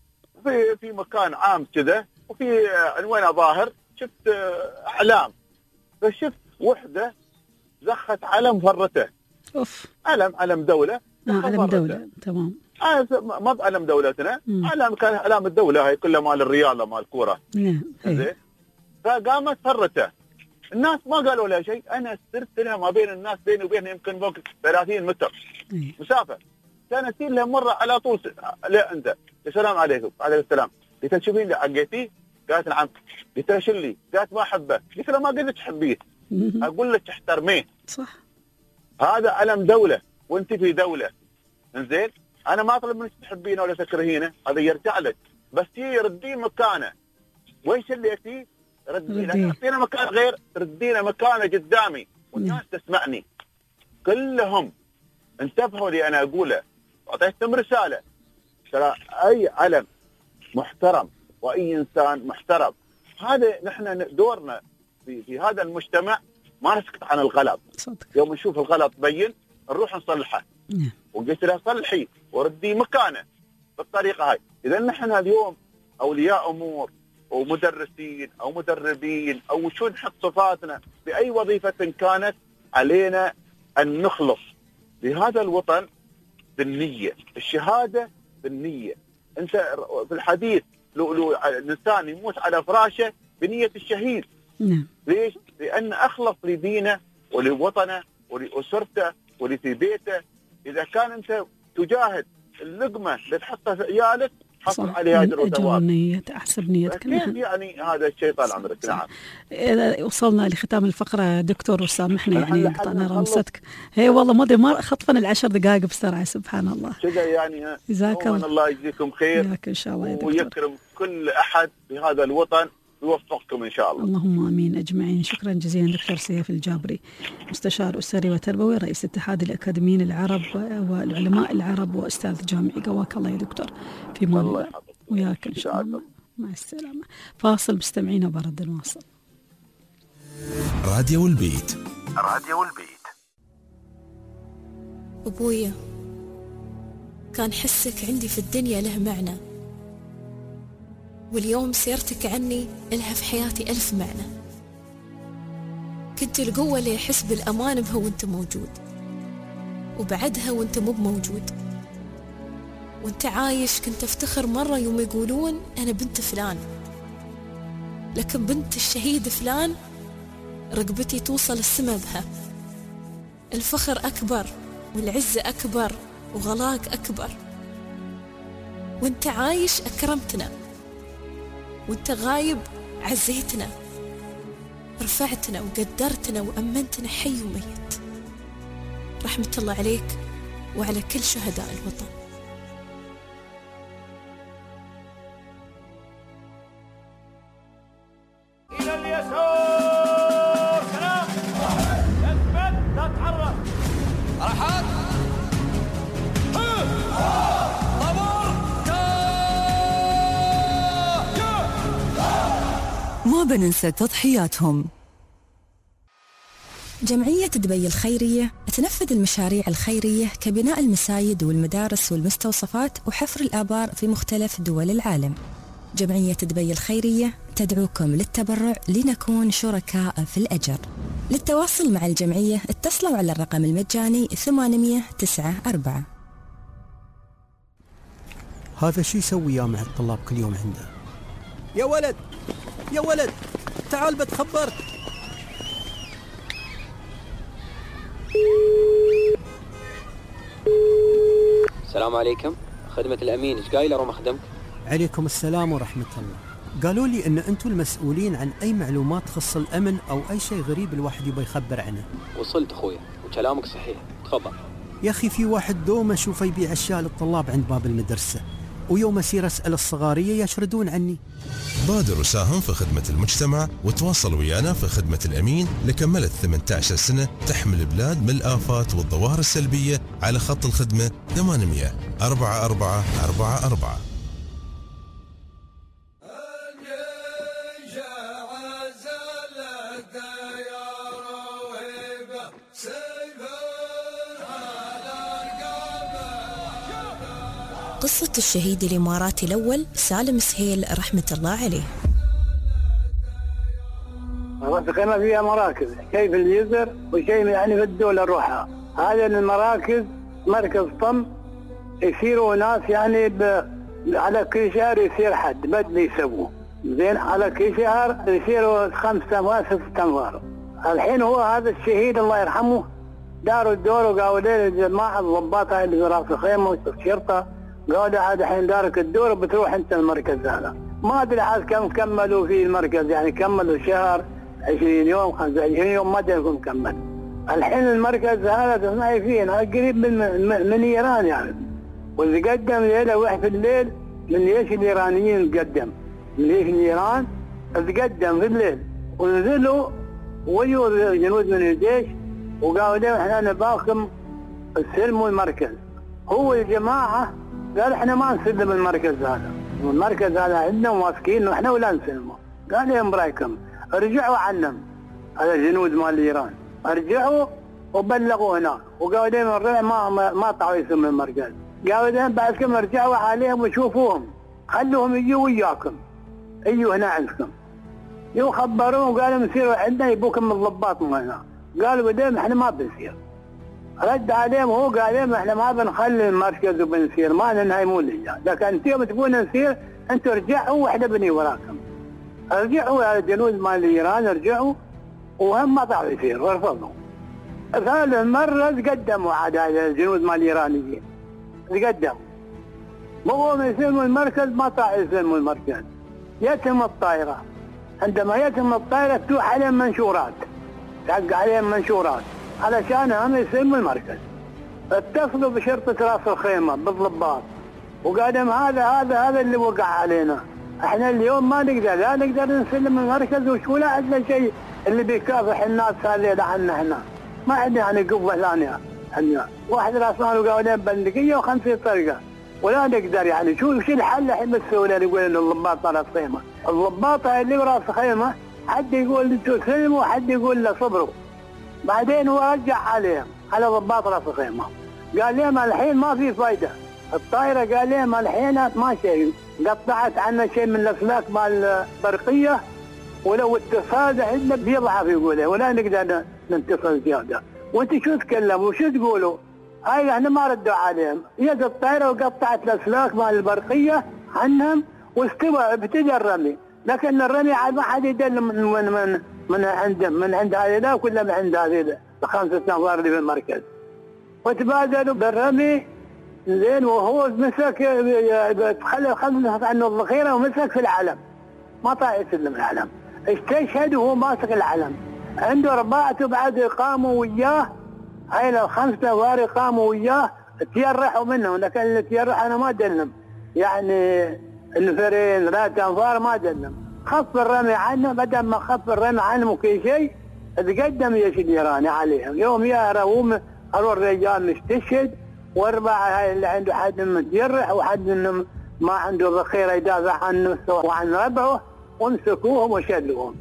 في مكان عام كذا، وفي عنوان ظاهر شفت اعلام، فشفت وحده زخت علم فرته. اوف. علم دوله. علم دوله تمام. ما بعلم دولتنا، علم كان اعلام الدوله هاي كلها مال الرياضه مال كوره. نعم. زين. فقامت فرته. الناس ما قالوا لها شيء، انا سرت لها ما بين الناس، بيني وبينها يمكن فوق 30 متر مسافه. كان اسير لها مره على طول، لا انت السلام عليكم. عليكم السلام. قلت لها شوفين لي عقيتي؟ قالت نعم. قلت لها شلي؟ قالت ما احبه. قلت لها ما قلت تحبيه، اقول لك احترميه. صح. هذا علم دوله وانت في دوله. انزين انا ما اطلب منك تحبينه ولا تكرهينه، هذا يرجع لك، بس رديه مكانه. وين شليتي؟ ردينا. اعطينا مكان غير، ردينا مكانه قدامي والناس تسمعني. كلهم انتبهوا لي انا اقوله، اعطيتهم رساله. ترى اي علم محترم واي انسان محترم. هذا نحن دورنا في هذا المجتمع، ما نسكت عن الغلط. صدق. يوم نشوف الغلط بين نروح نصلحه. وقلت لها صلحي وردي مكانه بالطريقه هاي. اذا نحن اليوم اولياء امور ومدرسين او مدربين او شو نحط صفاتنا باي وظيفه كانت، علينا ان نخلص لهذا الوطن بالنيه. الشهاده بالنيه. انت في الحديث لو الانسان يموت على فراشه بنيه الشهيد. ليش؟ لان اخلص لدينه ولوطنه ولاسرته ولفي بيته. اذا كان انت تجاهد اللقمه اللي تحطها في عيالك حصل عليها اجر وثواب. نيتك احسب نيتك. كيف يعني هذا الشيء طال عمرك. نعم. وصلنا لختام الفقره دكتور، وسامحنا يعني قطعنا رمستك. هي والله ما خطفنا ال10 دقائق بسرعه. سبحان الله كذا يعني. جزاك الله يجزيكم خير ان شاء الله يا دكتور. ويكرم كل احد في هذا الوطن ويوفقكم ان شاء الله. اللهم امين اجمعين. شكرا جزيلا دكتور سيف الجابري، مستشار اسري وتربوي، رئيس اتحاد الاكاديميين العرب والعلماء العرب واستاذ جامعي. قواك الله يا دكتور في الله وياك ان شاء الله. مع السلامه. فاصل مستمعينا وبرد نواصل. راديو البيت. راديو البيت. ابويا كان حسك عندي في الدنيا له معنى، واليوم سيرتك عني إلها في حياتي 1000 معنى. كنت القوة اللي يحس بالأمان بها وانت موجود، وبعدها وانت مو موجود. وانت عايش كنت افتخر مرة يوم يقولون أنا بنت فلان، لكن بنت الشهيد فلان رقبتي توصل السما بها. الفخر أكبر والعزة أكبر وغلاك أكبر. وانت عايش أكرمتنا، وانت غايب عزيتنا، رفعتنا وقدرتنا وأمنتنا حي وميت. رحمة الله عليك وعلى كل شهداء الوطن. إلى اليسار. سلام. اثبت لا تتحرك. حركات. ما بننسى تضحياتهم. جمعية دبي الخيرية تنفذ المشاريع الخيرية كبناء المساجد والمدارس والمستوصفات وحفر الآبار في مختلف دول العالم. جمعية دبي الخيرية تدعوكم للتبرع لنكون شركاء في الأجر. للتواصل مع الجمعية اتصلوا على الرقم المجاني 894. هذا شو يسوي يا مع الطلاب كل يوم عنده؟ يا ولد يا ولد تعال بتخبرك. السلام عليكم، خدمة الأمين، إيش قايل أروم أخدمك؟ عليكم السلام ورحمة الله. قالوا لي إن أنتم المسؤولين عن أي معلومات تخص الأمن أو أي شيء غريب الواحد يبغى يخبر عنه. وصلت أخويا وكلامك صحيح، تفضل. يا أخي في واحد دوم أشوفه يبيع أشياء للطلاب عند باب المدرسة، ويوم أسير أسأل الصغارية يشردون عني. بادر وساهم في خدمة المجتمع وتواصل ويانا في خدمة الأمين لكملت 18 سنة تحمل البلاد من الآفات والظواهر السلبية على خط الخدمة 800 4444. قصة الشهيد الإماراتي الأول سالم سهيل رحمة الله عليه. الخيمة فيها مراكز، شيء في الجزر وشيء يعني في الدولة روحها. هذه المراكز مركز طم يصيروا ناس يعني على كل شهر يصير حد بدل يسووه زين، على كل شهر يصيروا 5 أنفار 6 أنفار. الحين هو هذا الشهيد الله يرحمه داروا الدور وقالوا ليه الجماعة الضباط اللي في راس الخيمة والشرطة قالوا هذا الحين دارك الدور وبتروح انت المركز هذا. ما ادري عاد كم كملوا في المركز، يعني كملوا شهر 20 يوم 25 يوم ما ادري كم كمل. الحين المركز هذا تسمعي فيه قريب من ايران يعني، واللي قدم ليله واحد في الليل من الجيش الايرانيين قدم من الجيش الايران تقدم في الليل ونزلوا وجوا جنود من الجيش وقالوا لهم احنا نباكم استلموا المركز. هو الجماعه قال احنا ما نسلم المركز هذا، والمركز هذا عندنا ماسكينه احنا ولا نسلمه. قال لهم برايكم رجعوا عنهم هذا الجنود مال ايران، رجعوا وبلغوا هناك وقالوا لهم الربع ما طلعوا يسلموا المركز. قالوا لهم بعدكم رجعوا عليهم وشوفوهم خلوهم يجوا وياكم يجوا هنا عندكم. يو خبروهم وقالوا يصيروا عندنا يبوكم الضباط من هنا. قالوا لهم احنا ما بنصير. رد عليهم هو قال لهم احنا ما بنخلي المركز وبنصير ما ننهيمون لله، لكن انتم تبون نصير انتم رجعوا واحنا بني وراكم. رجعوا على الجنود مال ايران رجعوا وهم ما طلعوا يصير ورفضوا. ثالث مرة قدموا عاد على الجنود مال الايرانيين قدموا بغوا يسلموا المركز ما طلعوا يسلموا المركز. يتم الطائرة عندما يتم الطائرة تروح عليهم منشورات تحق عليهم منشورات علشان هم يسلموا المركز. اتصلوا بشرطة راس الخيمة بالضباط وقالوا هذا اللي وقع علينا، احنا اليوم ما نقدر لا نقدر نسلم المركز ولا عندنا شيء اللي بيكافح الناس هذول عنا احنا ما عندنا يعني قوة ثانية عندنا. واحد راسنا وقالوا لهم بندقية و50 طريقة ولا نقدر يعني شو الحل الحين بالسهولة يقول الضباط راس الخيمة. الضباط اللي براس الخيمة حد يقول انتوا سلموا وحد يقول لا صبروا. بعدين هو رجع عليهم على ضباط راس الخيمة قال لهم الحين ما في فايدة الطائرة، قال لهم الحين ما شيء قطعت عنا شيء من الأسلاك مال البرقية ولو اتصال عندنا بيضعف يقوله ولا نقدر نتصل زيادة. وانت شو تكلموا وشو تقولوا؟ هاي احنا ما ردوا عليهم. يد الطائرة وقطعت الأسلاك مال البرقية عنهم واستوى ابتدى الرمي، لكن الرمي ما حد يدل من عند هذه كلها من عند هذه ال5 أنفار اللي في المركز. وتبادلوا بالرمي زين وهو مسك خلى عنه الذخيره ومسك في العلم ما طلع يسلم العلم. استشهد وهو ماسك العلم. عنده رباعته بعد قاموا وياه هاي ال5 أنفار قاموا وياه تيرحوا منهم، لكن اللي تيرح انا ما دلم يعني النفرين 3 أنفار ما دلم. خف الرمي عنه بدل ما خف الرمي عنهم وكل شيء تقدم الجيش الايراني عليهم. يوم يهربوا الرجال مستشهد واربعه هاي اللي عنده حد متجرح وحد منهم ما عنده ذخيره يدافع عن نفسه وعن ربعه ومسكوهم وشلوهم.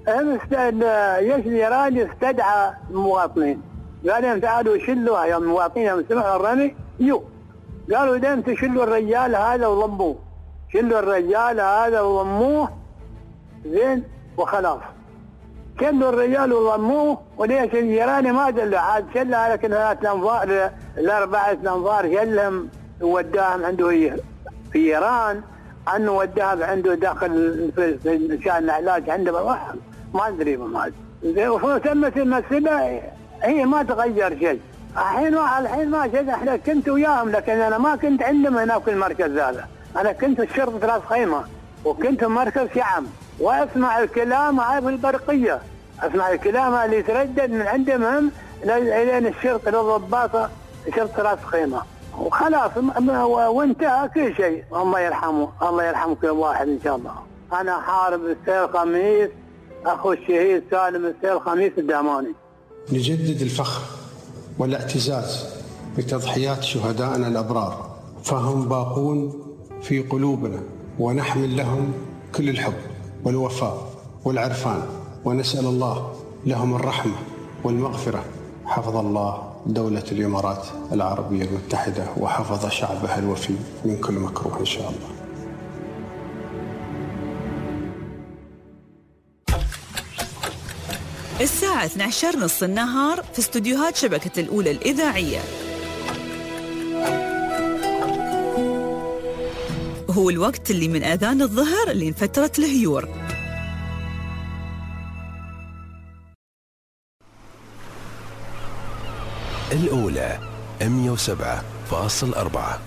الجيش الايراني استدعى المواطنين قال لهم تعالوا شلوا يا المواطنين يوم سمعوا الرمي قالوا لهم تشلوا الرجال هذا وضموه. شلوا الرجال هذا وضموه زين وخلاص. شلوا الرجال وضموه وليش الايراني ما دلوا عاد شلها، لكن 3 أنفار 4 أنفار شلهم وداهم عنده في ايران انه وداهم عنده داخل في شان العلاج عنده ما ادري ما وتمت المسألة هي ما تغير شيء. الحين ما شيء احنا كنت وياهم لكن انا ما كنت عندهم هناك في المركز هذا، انا كنت في شرطة راس خيمة وكنت في مركز شعب واسمع الكلام هاي في البرقية، اسمع الكلام اللي يتردد من عندهم الين الشرطة للضباطة شرطة راس خيمة وخلاص وانتهى كل شيء. الله يرحمه الله يرحم كل واحد ان شاء الله. انا حارب السيل خميس اخو الشهيد سالم السيل خميس الداماني. نجدد الفخر والاعتزاز بتضحيات شهدائنا الأبرار، فهم باقون في قلوبنا ونحمل لهم كل الحب والوفاء والعرفان، ونسأل الله لهم الرحمة والمغفرة حفظ الله دولة الإمارات العربية المتحدة وحفظ شعبها الوفي من كل مكروه إن شاء الله. الساعة 12 نص النهار في استوديوهات شبكة الأولى الإذاعية. هو الوقت اللي من آذان الظهر لين فترة الهيور. الأولى 107.4.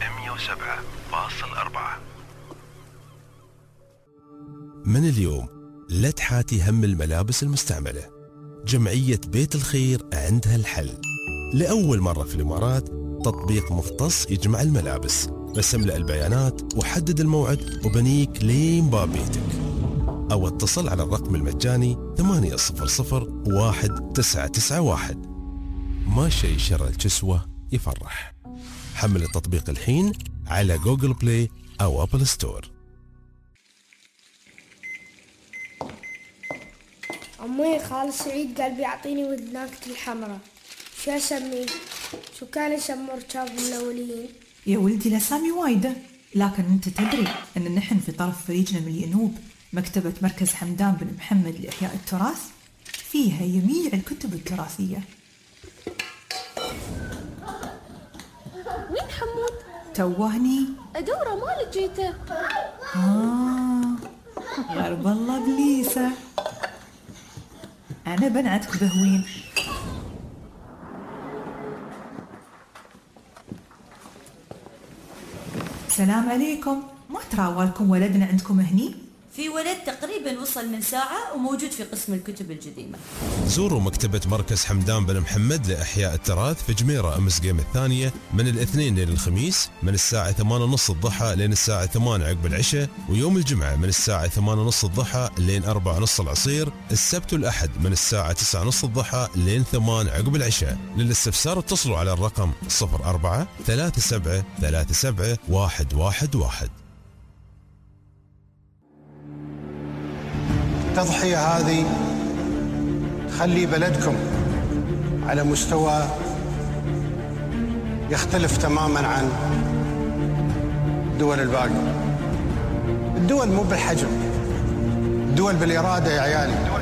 من اليوم لا تحاتي هم الملابس المستعملة. جمعية بيت الخير عندها الحل. لأول مرة في الإمارات تطبيق مختص يجمع الملابس. بس املأ البيانات وحدد الموعد وبنيك لين باب بيتك. أو اتصل على الرقم المجاني 800-1991. ما شيء شر الكسوة يفرح. حمل التطبيق الحين على جوجل بلاي أو أبل ستور. عمي خالد سعيد قال بيعطيني وذناكة الحمراء، شو اسميه؟ شو كان يسموا ركاب الاوليين؟ يا ولدي الاسامي وايده، لكن انت تدري ان نحن في طرف فريقنا من الينوب مكتبة مركز حمدان بن محمد لإحياء التراث فيها جميع الكتب التراثية. وين حمود؟ توهني ادوره ما لقيته. غرب الله بليسه. أنا بنعتك بهوين. السلام عليكم، ما تراوالكم ولدنا عندكم هني؟ في ولد تقريبا وصل من ساعة وموجود في قسم الكتب القديمة. زوروا مكتبة مركز حمدان بن محمد لإحياء التراث في جميرة أمس قيم الثانية من الاثنين لين الخميس من الساعة 8:30 الضحى لين الساعة 8 عقب العشاء، ويوم الجمعة من الساعة 8:30 الضحى لين 4:30 العصير، السبت والأحد من الساعة 9:30 الضحى لين 8 عقب العشاء. للاستفسار اتصلوا على الرقم 04-3737-111. التضحية هذه تخلي بلدكم على مستوى يختلف تماما عن الدول الباقية. الدول مو بالحجم، الدول بالإرادة يا عيالي.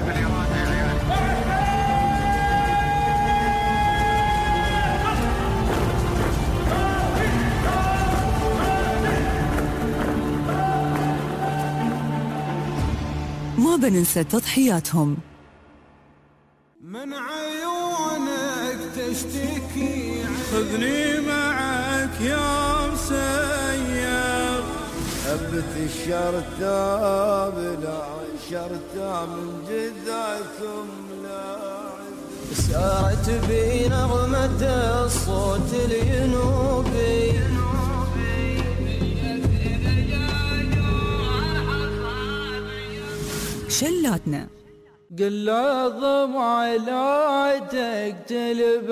ما بننسى تضحياتهم. من عيونك تشتكي خذني معك يا مسير. هبت الشرطة بلا شرطة من جذعكم لاعب. سارت بي نغمة الصوت الينوبي. شلاتنا قل الضمع لا تقتل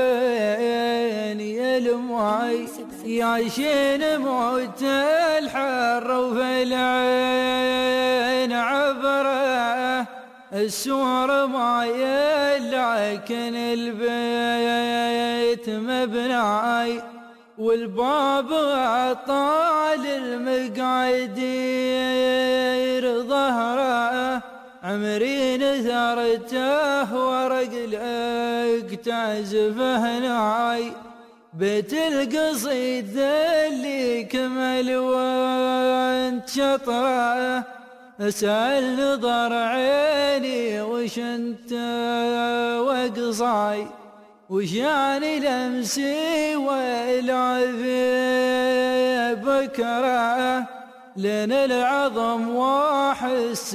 بعيني المعي يعيشين موت الحر وفي العين عبره. السور ما يلعكن البيت مبناي والباب طال المقعدير ظهره. عمري نثرته ورق لك تعزفه ناي. بيت القصيد اللي كمل وانت شطره. اسأل نظر عيني وش انت وقصاي. وشاني لمسي والعذي بكره. لين العظم واحس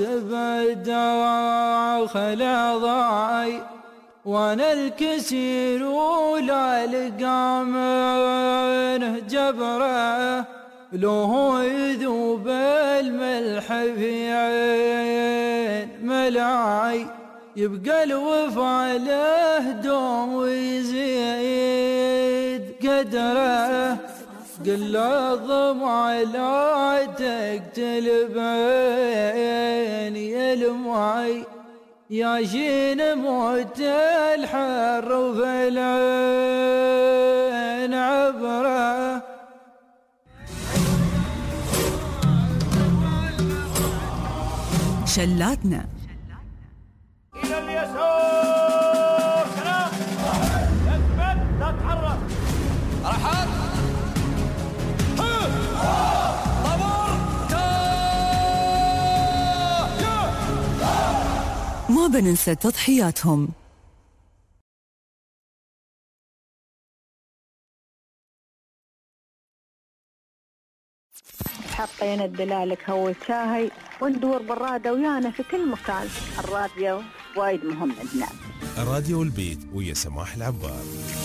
بداخل ضاي. وانا الكسير ولا لقى منه جبره. لو هو يذوب الملح في عين ملاي. يبقى الوفا له دوم ويزيد قدره. قل الضمع لا تقتل بعيني المعي يا جين موت الحر وفي العين عبره. شلاتنا إلى اليسار، سلام، اثبت لا تتحرك، رحل، ما بننسى تضحياتهم. حطينا الدلالك هو الشاهي وندور بالرادة ويانا في كل مكان. الراديو وايد مهم عندنا. الراديو البيت ويا سماح العبار.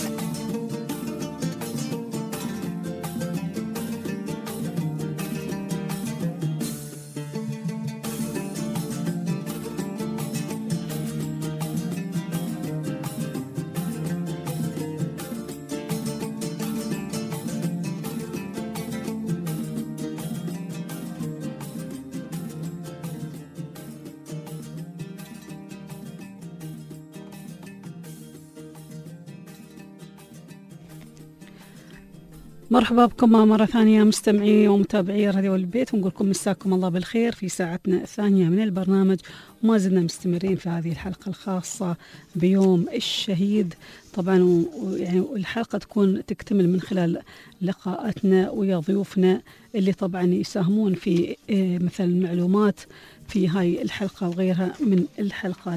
مرحبا بكم مرة ثانية مستمعي ومتابعي راديو البيت، ونقول لكم مساكم الله بالخير في ساعتنا الثانية من البرنامج. وما زلنا مستمرين في هذه الحلقة الخاصة بيوم الشهيد طبعا، يعني الحلقة تكتمل من خلال لقاءاتنا ويا ضيوفنا اللي طبعا يساهمون في مثل المعلومات في هاي الحلقة وغيرها من الحلقات.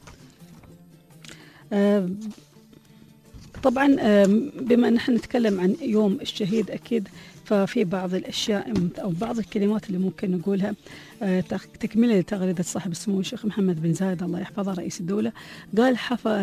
طبعا بما أن نحن نتكلم عن يوم الشهيد أكيد ففي بعض الأشياء أو بعض الكلمات اللي ممكن نقولها تكملة لتغريدة صاحب السمو الشيخ محمد بن زايد الله يحفظه رئيس الدولة. قال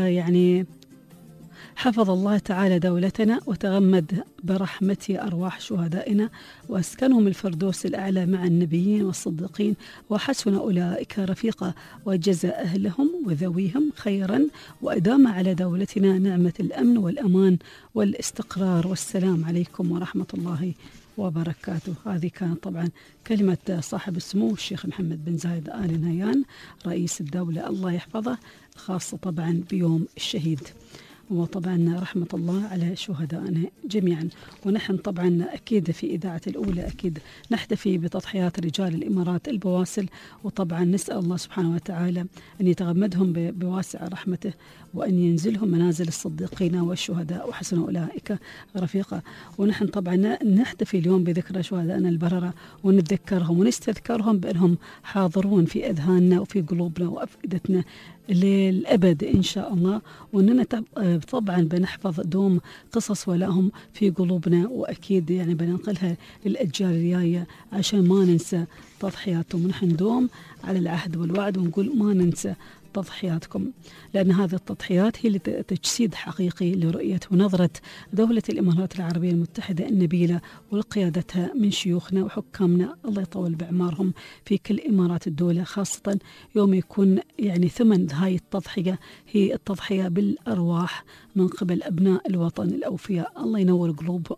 حفظ الله تعالى دولتنا وتغمد برحمته أرواح شهدائنا وأسكنهم الفردوس الأعلى مع النبيين والصديقين وحسن أولئك رفيقا وجزى أهلهم وذويهم خيرا وأدام على دولتنا نعمة الأمن والأمان والاستقرار والسلام عليكم ورحمة الله وبركاته. هذه كانت طبعا كلمة صاحب السمو الشيخ محمد بن زايد آل نهيان رئيس الدولة الله يحفظه، خاصة طبعا بيوم الشهيد، وطبعا رحمة الله على شهدائنا جميعا. ونحن طبعا أكيد في إذاعة الأولى أكيد نحتفي بتضحيات رجال الإمارات البواسل، وطبعا نسأل الله سبحانه وتعالى أن يتغمدهم بواسع رحمته وأن ينزلهم منازل الصديقين والشهداء وحسن أولئك رفيقا. ونحن طبعا نحتفي اليوم بذكرى شهدائنا البررة ونتذكرهم ونستذكرهم بأنهم حاضرون في أذهاننا وفي قلوبنا وأفئدتنا للأبد إن شاء الله، وأننا طبعا بنحفظ دوم قصص ولهم في قلوبنا، وأكيد يعني بننقلها للأجيال الجاية عشان ما ننسى تضحياتهم. ونحن دوم على العهد والوعد ونقول ما ننسى تضحياتكم، لأن هذه التضحيات هي تجسيد حقيقي لرؤية ونظرة دولة الإمارات العربية المتحدة النبيلة وقيادتها من شيوخنا وحكامنا الله يطول بعمارهم في كل إمارات الدولة، خاصة يوم يكون يعني ثمن هاي التضحية هي التضحية بالأرواح من قبل أبناء الوطن الأوفياء. الله ينور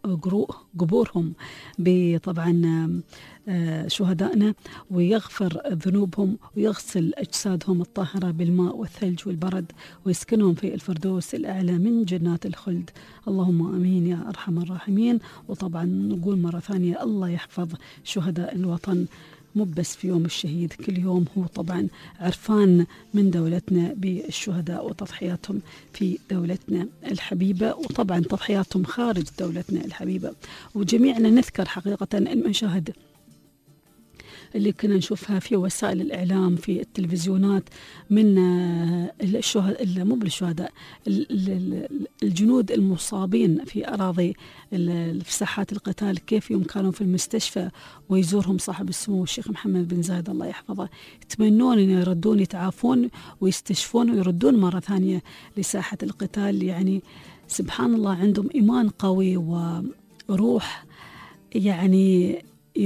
قبورهم بطبعا شهدائنا ويغفر ذنوبهم ويغسل أجسادهم الطاهرة بالماء والثلج والبرد ويسكنهم في الفردوس الأعلى من جنات الخلد. اللهم آمين يا أرحم الراحمين. وطبعا نقول مرة ثانية الله يحفظ شهداء الوطن، مو بس في يوم الشهيد، كل يوم هو طبعا عرفان من دولتنا بالشهداء وتضحياتهم في دولتنا الحبيبة، وطبعا تضحياتهم خارج دولتنا الحبيبة. وجميعنا نذكر حقيقة المشاهد اللي كنا نشوفها في وسائل الإعلام في التلفزيونات من الشهداء، مو بالشهداء، الجنود المصابين في أراضي في ساحات القتال، كيف يوم كانوا في المستشفى ويزورهم صاحب السمو الشيخ محمد بن زايد الله يحفظه، يتمنون أن يردون يتعافون ويستشفون ويردون مرة ثانية لساحة القتال. يعني سبحان الله عندهم إيمان قوي وروح، يعني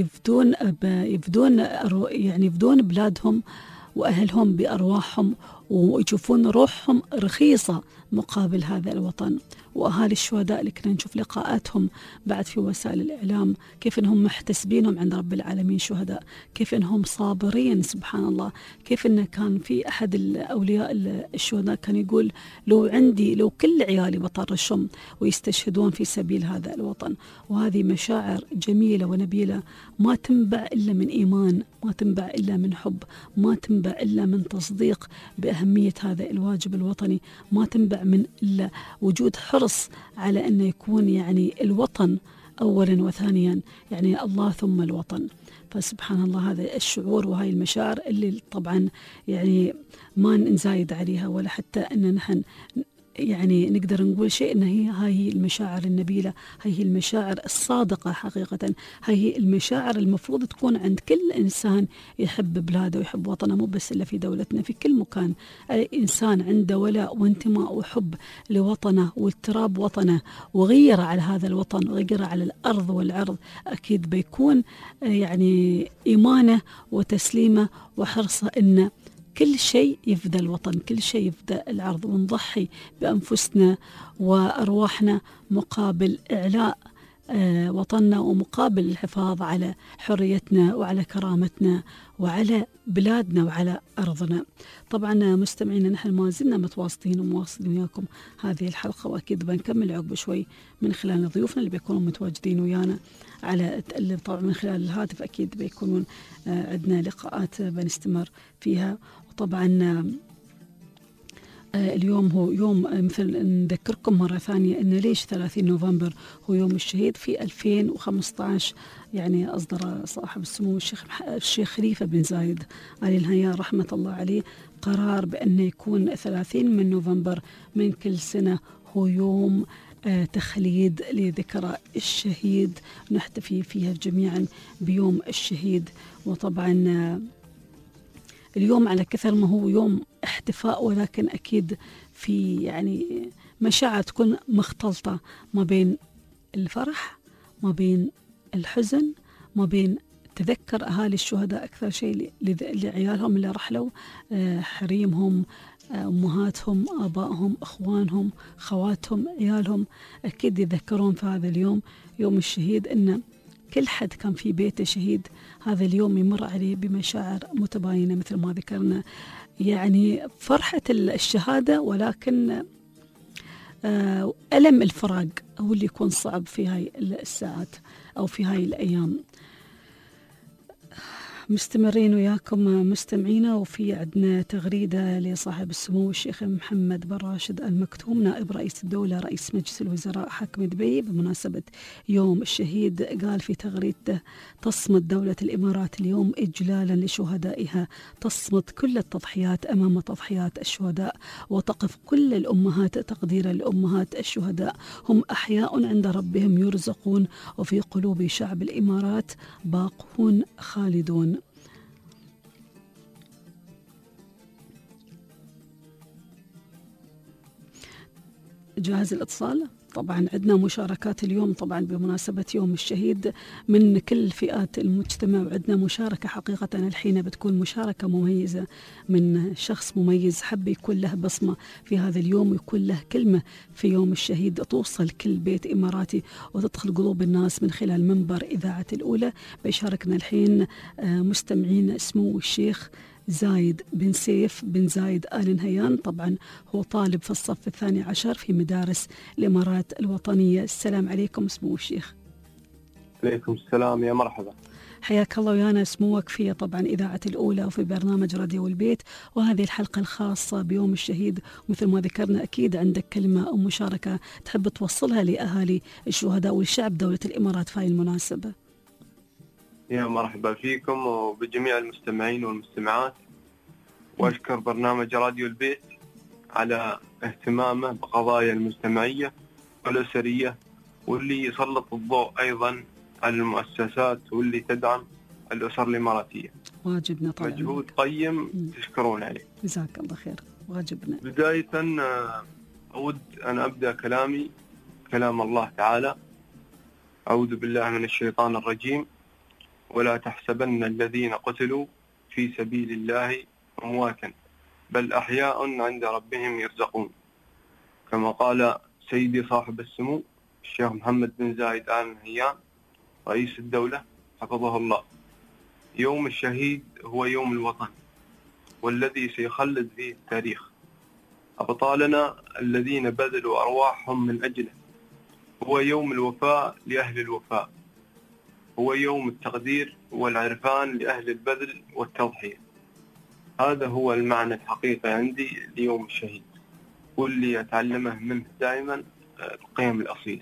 يفدون بلادهم وأهلهم بأرواحهم ويشوفون روحهم رخيصة مقابل هذا الوطن. وأهالي الشهداء اللي كنا نشوف لقاءاتهم بعد في وسائل الإعلام، كيف أنهم محتسبينهم عند رب العالمين شهداء، كيف أنهم صابرين سبحان الله، كيف أنه كان في أحد الأولياء الشهداء كان يقول لو كل عيالي بطرشهم ويستشهدون في سبيل هذا الوطن. وهذه مشاعر جميلة ونبيلة ما تنبع إلا من إيمان، ما تنبع إلا من حب، ما تنبع إلا من تصديق بأهمية هذا الواجب الوطني، ما تنبع من إلا وجود حرص على أن يكون يعني الوطن أولا وثانيا، يعني الله ثم الوطن. فسبحان الله هذا الشعور وهاي المشاعر اللي طبعا يعني ما نزايد عليها ولا حتى أن نحن يعني نقدر نقول شيء، إن هاي المشاعر النبيلة، هاي المشاعر الصادقة حقيقة، هاي المشاعر المفروض تكون عند كل إنسان يحب بلاده ويحب وطنه، مو بس إلا في دولتنا، في كل مكان أي إنسان عنده ولاء وانتماء وحب لوطنه والتراب وطنه وغير على هذا الوطن وغير على الأرض والعرض، أكيد بيكون يعني إيمانه وتسليمه وحرصه إنه كل شيء يفدى الوطن، كل شيء يفدى العرض، ونضحي بأنفسنا وأرواحنا مقابل إعلاء وطننا ومقابل الحفاظ على حريتنا وعلى كرامتنا وعلى بلادنا وعلى أرضنا. طبعا مستمعينا نحن ما زلنا متواصلين ومواصلين وياكم هذه الحلقة، وأكيد بنكمل عقب شوي من خلال ضيوفنا اللي بيكونوا متواجدين ويانا على طبعا من خلال الهاتف، أكيد بيكونون عندنا لقاءات بنستمر فيها. وطبعا اليوم هو يوم مثل نذكركم مرة ثانية أن ليش 30 نوفمبر هو يوم الشهيد. في 2015 يعني أصدر صاحب السمو الشيخ خليفة بن زايد آل نهيان رحمة الله عليه قرار بأن يكون 30 من نوفمبر من كل سنة هو يوم تخليد لذكرى الشهيد، نحتفي فيها جميعا بيوم الشهيد. وطبعا اليوم على كثر ما هو يوم احتفاء، ولكن أكيد في يعني مشاعر تكون مختلطة ما بين الفرح، ما بين الحزن، ما بين تذكر أهالي الشهداء أكثر شيء لعيالهم اللي رحلوا، حريمهم، أمهاتهم، آبائهم، أخوانهم، خواتهم، عيالهم، أكيد يذكرون في هذا اليوم يوم الشهيد أن كل حد كان في بيته شهيد هذا اليوم يمر عليه بمشاعر متباينة مثل ما ذكرنا، يعني فرحة الشهادة ولكن ألم الفراق هو اللي يكون صعب في هاي الساعات أو في هاي الأيام. مستمرين وياكم مستمعينا، وفي عندنا تغريدة لصاحب السمو الشيخ محمد بن راشد المكتوم نائب رئيس الدولة رئيس مجلس الوزراء حاكم دبي بمناسبة يوم الشهيد. قال في تغريدته: تصمد دولة الإمارات اليوم إجلالا لشهدائها، تصمد كل التضحيات أمام تضحيات الشهداء، وتقف كل الأمهات تقديرا لأمهات الشهداء، هم أحياء عند ربهم يرزقون، وفي قلوب شعب الإمارات باقون خالدون. جاهز الاتصال؟ طبعا عندنا مشاركات اليوم طبعا بمناسبة يوم الشهيد من كل فئات المجتمع، وعندنا مشاركة حقيقة الحين بتكون مشاركة مميزة من شخص مميز حب يكون له بصمة في هذا اليوم ويكون له كلمة في يوم الشهيد توصل كل بيت إماراتي وتدخل قلوب الناس من خلال منبر إذاعة الأولى. بيشاركنا الحين مستمعين سمو الشيخ زايد بن سيف بن زايد آل نهيان، طبعا هو طالب في الصف 12 في مدارس الإمارات الوطنية. السلام عليكم سمو الشيخ. عليكم السلام، يا مرحبا، حياك الله ويانا سموك في طبعا إذاعة الأولى وفي برنامج راديو البيت، وهذه الحلقة الخاصة بيوم الشهيد. ومثل ما ذكرنا أكيد عندك كلمة أو مشاركة تحب توصلها لأهالي الشهداء والشعب دولة الإمارات في هذه المناسبة. يا مرحبا فيكم وبجميع المستمعين والمستمعات، وأشكر برنامج راديو البيت على اهتمامه بقضايا المجتمعية والأسرية، واللي يسلط الضوء أيضا على المؤسسات واللي تدعم الأسر الإماراتية. واجبنا طبعا، مجهود قيم تشكرون عليه. جزاك الله خير، واجبنا. بداية أود أن أبدأ كلامي كلام الله تعالى: أعوذ بالله من الشيطان الرجيم، ولا تحسبن الذين قتلوا في سبيل الله أمواتا بل أحياء عند ربهم يرزقون. كما قال سيدي صاحب السمو الشيخ محمد بن زايد آل نهيان رئيس الدولة حفظه الله: يوم الشهيد هو يوم الوطن، والذي سيخلد فيه التاريخ أبطالنا الذين بذلوا أرواحهم من أجله. هو يوم الوفاء لأهل الوفاء، هو يوم التقدير والعرفان لأهل البذل والتضحية. هذا هو المعنى الحقيقي عندي ليوم الشهيد، واللي أتعلمه منه دائما القيم الأصيلة.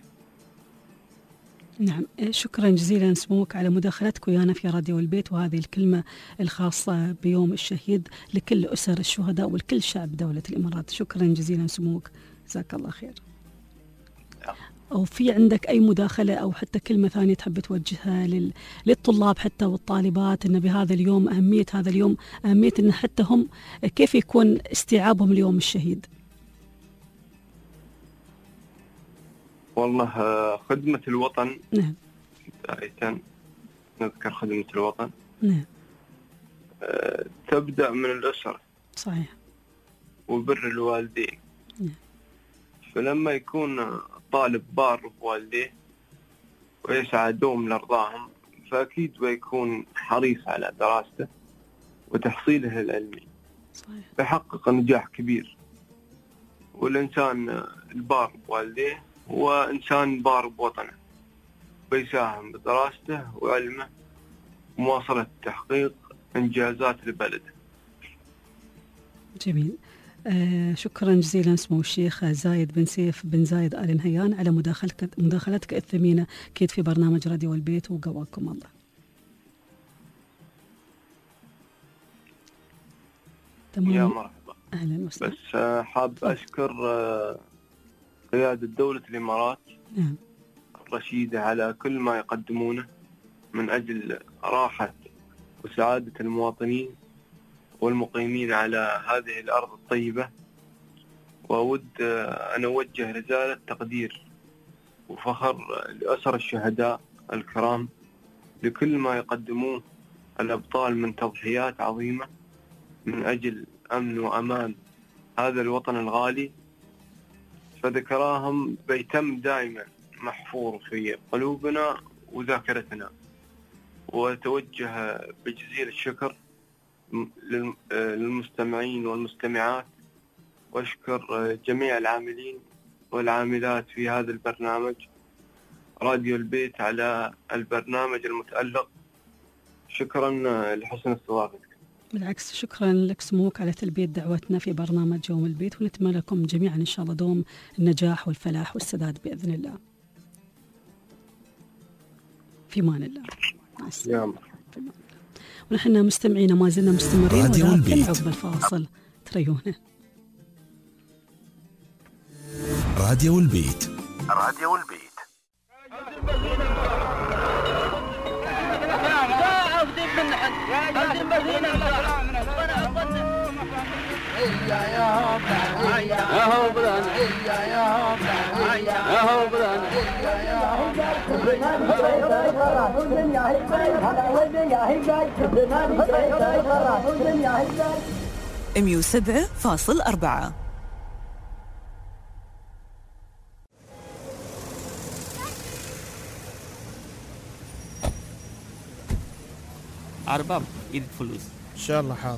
نعم، شكرا جزيلا سموك على مداخلتك ويانا في راديو البيت، وهذه الكلمة الخاصة بيوم الشهيد لكل أسر الشهداء ولكل شعب دولة الإمارات. شكرا جزيلا سموك، جزاك الله خير. أو في عندك أي مداخلة أو حتى كلمة ثانية تحب توجهها للطلاب حتى والطالبات، أن بهذا اليوم أهمية هذا اليوم، أهمية أن حتى هم كيف يكون استيعابهم ليوم الشهيد؟ والله خدمة الوطن. نعم. بداية نذكر خدمة الوطن. نعم. تبدأ من الأسرة. صحيح. وبر الوالدين. نعم. فلما يكون الطالب بار بوالديه ويسعى دوم لرضاهم، فأكيد بيكون حريص على دراسته وتحصيله العلمي. صحيح. بيحقق نجاح كبير. والإنسان البار بوالديه هو إنسان بار بوطنه، بيساهم بدراسته وعلمه ومواصلة تحقيق إنجازات لبلده. جميل. شكرا جزيلا سمو الشيخ زايد بن سيف بن زايد آل نهيان على مداخلتك الثمينة أكيد في برنامج راديو البيت، وقواكم الله. تمام. يا مرحبا. أهلا وسهلا. بس حاب أشكر قيادة دولة الإمارات. نعم. الرشيدة على كل ما يقدمونه من أجل راحة وسعادة المواطنين والمقيمين على هذه الأرض الطيبة. وأود أن أوجه رسالة تقدير وفخر لأسر الشهداء الكرام لكل ما يقدموه الأبطال من تضحيات عظيمة من أجل أمن وأمان هذا الوطن الغالي. فذكراهم بيتم دائما محفور في قلوبنا وذاكرتنا. وتوجه بجزيل الشكر للمستمعين والمستمعات، واشكر جميع العاملين والعاملات في هذا البرنامج راديو البيت على البرنامج المتألق. شكرا لحسن استضافتك. بالعكس، شكرا لك سموك على تلبية دعوتنا في برنامج يوم البيت، ونتمنى لكم جميعا إن شاء الله دوم النجاح والفلاح والسداد بإذن الله. في مان الله. يا مرحبا. ونحن مستمعين ما زلنا مستمرين، راديو البيت. عقب الفاصل تريونا. راديو البيت. راديو البيت. $107.4. أرباب إيد فلوس. إن شاء الله حاضر.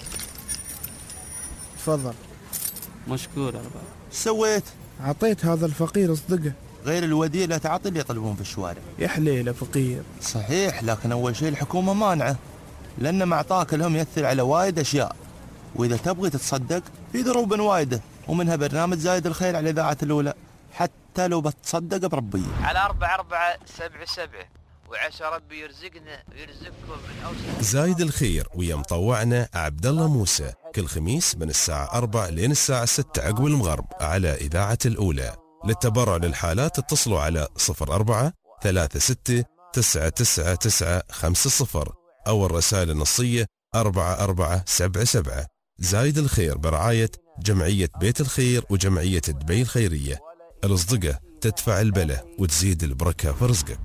تفضل. مشكور أرباب. سويت؟ عطيت هذا الفقير اصدقه. غير الوديع لا تعطي اللي يطلبون في الشوارع. يا حليله فقير. صحيح، لكن أول شيء الحكومة مانعه، لأن ما أعطاك لهم يأثر على وايد أشياء. وإذا تبغي تتصدق في ضروب وايدة، ومنها برنامج زايد الخير على إذاعة الأولى، حتى لو بتصدق بربية. على 4477 وعسى ربي يرزقنا ويرزقكم من أوسع. زايد الخير ويا مطوعنا عبد الله موسى كل خميس من الساعة 4 لين الساعة 6 عقب المغرب على إذاعة الأولى. للتبرع للحالات اتصلوا على 04 36 999 50 أو الرسائل النصية 4477. زايد الخير برعاية جمعية بيت الخير وجمعية دبي الخيرية. الأصدقة تدفع البلة وتزيد البركة في رزقك.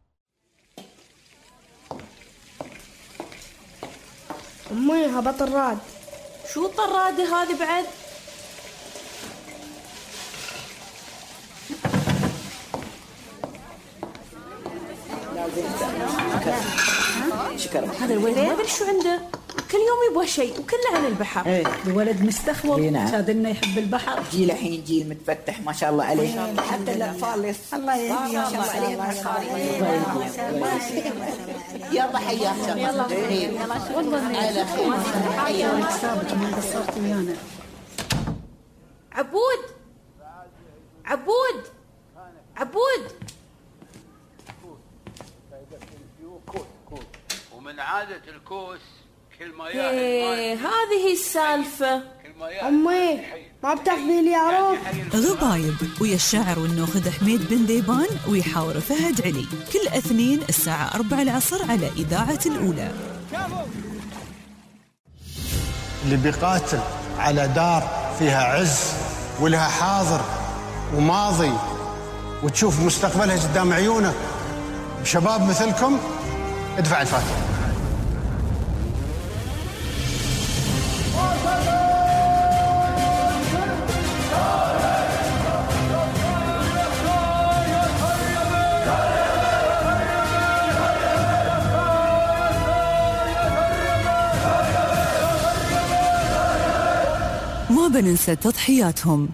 أمي هبط الراد. شو الطرادة هذه بعد؟ شكرا. هذا الولد ما ادري شو عنده، كل يوم يبغى شيء وكله عن البحر. الولد مستخوض، نعم. شاد انه يحب البحر. جيل الحين جيل متفتح ما شاء الله عليه، حتى الاطفال الله يهديهم ما شاء الله عليهم. يلا حياك يلا والله على خير. سابق ما قصرت ويانا. عبود عبود عبود، ومن عادة الكوس كل ما هذه السالفة. أمي ما بتاخذي لي أروح. غضايب ويا الشاعر والنوخد حميد بن ديبان ويحاور فهد علي كل اثنين الساعة 4 العصر على إذاعة الأولى. اللي بيقاتل على دار فيها عز ولها حاضر وماضي وتشوف مستقبلها قدام عيونك بشباب مثلكم، ادفع الفاتحة. ما بننسى تضحياتهم.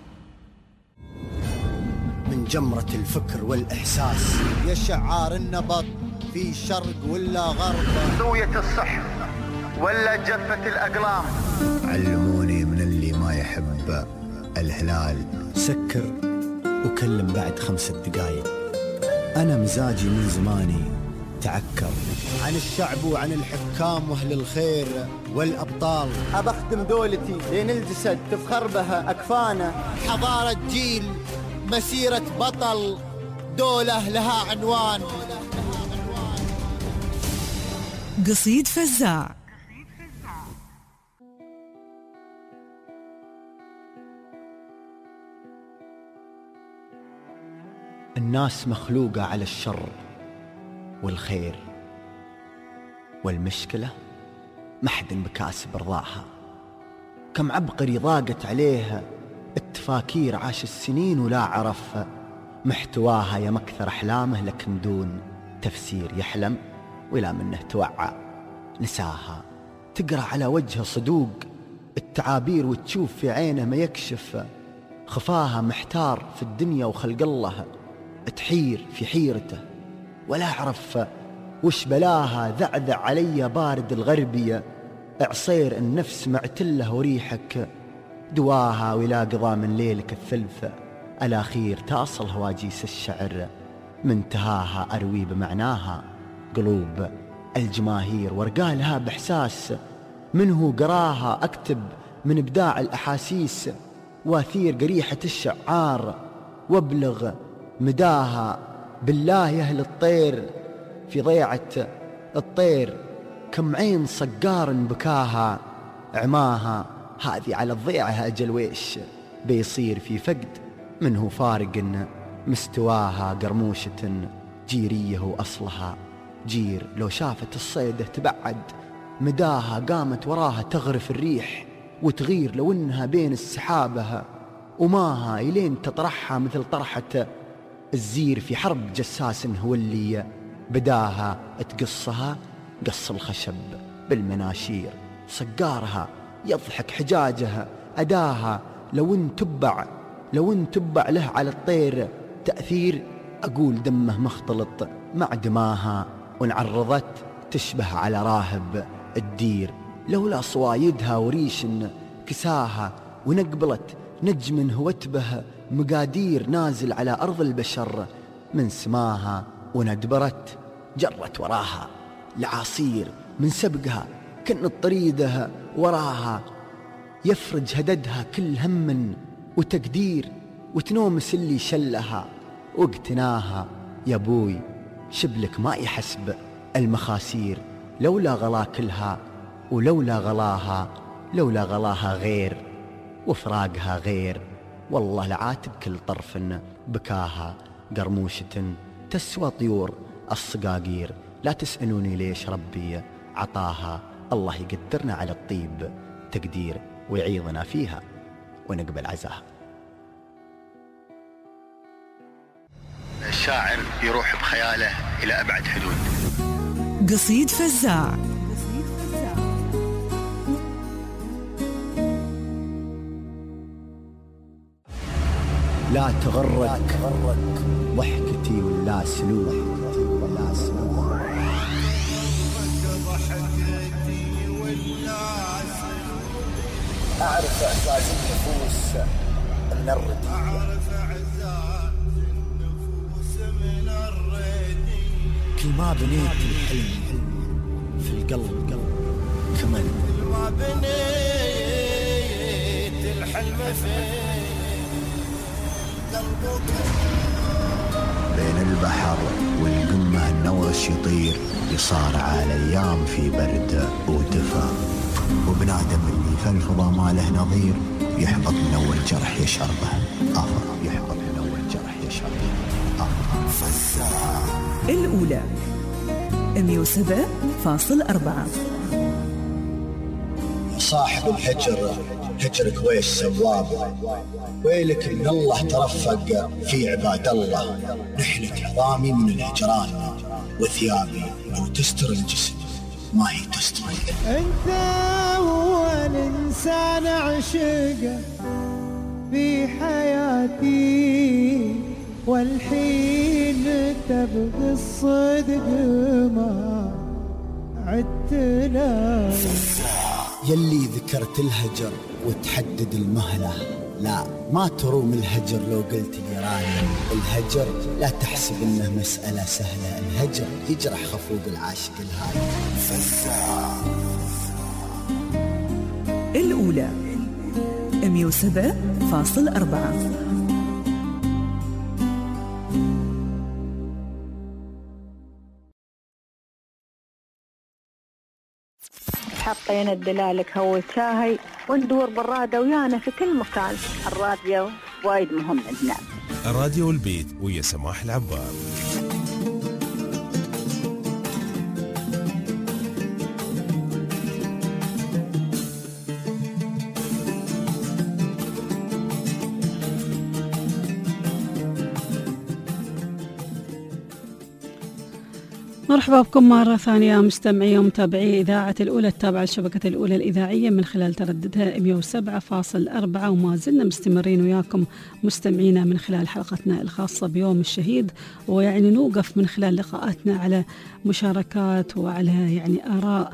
من جمرة الفكر والإحساس يا شعار النبض في شرق ولا غرب، سوية الصح ولا جفة الأقلام. علموني من اللي ما يحب الهلال سكر وكلم بعد 5 دقايق. أنا مزاجي من زماني تعكر عن الشعب وعن الحكام واهل الخير والأبطال. أبخدم دولتي لين الجسد تفخر بها أكفانا. حضارة جيل، مسيرة بطل، دولة لها عنوان. قصيد فزاع. الناس مخلوقة على الشر والخير، والمشكلة ما حد بكاسب رضاها. كم عبقري ضاقت عليها التفاكير، عاش السنين ولا عرف محتواها. يا مكثر أحلامه لكن دون تفسير، يحلم ولا منه توعى نساها. تقرأ على وجهه صدوق التعابير وتشوف في عينه ما يكشف خفاها. محتار في الدنيا وخلق الله، تحير في حيرته ولا أعرف وش بلاها. ذعذع علي بارد الغربية، عصير النفس معتله وريحك دواها. ولا قضى من ليلك الثلث الأخير، تاصل هواجيس الشعر منتهاها. أروي بمعناها قلوب الجماهير، وارقالها بإحساس منه قراها. أكتب من إبداع الأحاسيس، واثير قريحة الشعار وابلغ مداها. بالله يا أهل الطير في ضيعة الطير، كم عين صقار بكاها عماها. هذه على الضيعة أجل ويش بيصير في فقد منه فارق مستواها. قرموشة جيرية وأصلها جير، لو شافت الصيدة تبعد مداها. قامت وراها تغرف الريح وتغير لو إنها بين السحابها وماها. إلين تطرحها مثل طرحة الزير في حرب جساس هو اللي بداها. تقصها قص الخشب بالمناشير، صقارها يضحك حجاجها أداها. لو ان تبع له على الطير تأثير، أقول دمه مختلط مع دماها. وانعرضت تشبه على راهب الدير، لولا صوايدها وريش كساها. ونقبلت نجم هوتبه مقادير، نازل على أرض البشر من سماها. وندبرت جرت وراها العاصير من سبقها، كأن طريدها وراها يفرج هددها كل هم وتقدير. وتنومس اللي شلها واقتناها. يا بوي شبلك ما يحسب المخاسير، لولا غلا كلها ولولا غلاها غير وفراقها غير. والله لعاتب كل طرف بكاها. قرموشة تسوى طيور الصقاقير، لا تسألوني ليش ربي عطاها. الله يقدرنا على الطيب تقدير، ويعيضنا فيها ونقبل عزاها. الشاعر يروح بخياله إلى أبعد حدود. قصيد فزاع. لا تغرك ضحكتي ولا سلوك، أعرف إعزاز النفوس من الردية، كل ما بنيت الحلم في القلب كمن، كل ما بنيت الحلم في قلبك. بين البحر والقمة النورش يطير، يصارع الأيام في برد ودفا، وبنادم اللي في الفضا ما له نظير، يحبط من أول جرح يشربه آخر، يحبط من أول جرح يشربه آخر. فزاع. الأولى 107.4. صاحب الهجر هجرك ويش سواب، ويلك من الله ترفق في عباد الله، نحنك عظامي من الهجران، وثيابي لو تستر الجسم ما هي تستر. انت هو الانسان عشقه في حياتي، والحين تبغي الصدق ما عدتنا. يلي ذكرت الهجر وتحدد المهلة، لا ما تروم الهجر لو قلت لي راني. الهجر لا تحسب انه مسألة سهلة، الهجر يجرح خفوق العاشق الهادي. فزاع. الأولى 107.4. حطينا الدلالك هو شاهي وندور بالرادة ويانا في كل مكان. الراديو وايد مهم عندنا. الراديو البيت ويا سماح العبار. مرحبا بكم مرة ثانية مستمعي ومتابعي إذاعة الأولى التابعة لشبكة الأولى الإذاعية من خلال ترددها 107.4، وما زلنا مستمرين وياكم مستمعينا من خلال حلقتنا الخاصة بيوم الشهيد، ويعني نوقف من خلال لقاءاتنا على مشاركات وعلى يعني آراء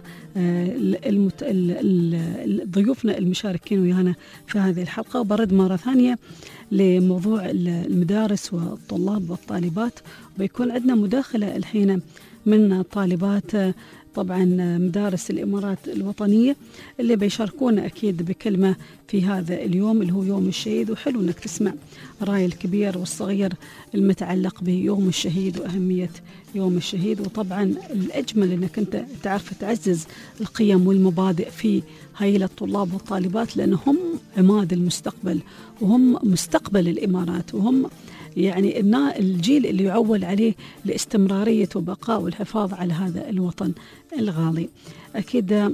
ضيوفنا المشاركين ويانا في هذه الحلقة. وبرد مرة ثانية لموضوع المدارس والطلاب والطالبات، وبيكون عندنا مداخلة الحين من طالبات طبعا مدارس الإمارات الوطنية اللي بيشاركونا أكيد بكلمة في هذا اليوم اللي هو يوم الشهيد. وحلو أنك تسمع رأي الكبير والصغير المتعلق بيوم الشهيد وأهمية يوم الشهيد. وطبعا الأجمل أنك أنت تعرف تعزز القيم والمبادئ في هاي الطلاب والطالبات، لأنهم عماد المستقبل وهم مستقبل الإمارات، وهم يعني الجيل اللي يعول عليه لاستمرارية وبقاء والحفاظ على هذا الوطن الغالي. أكيد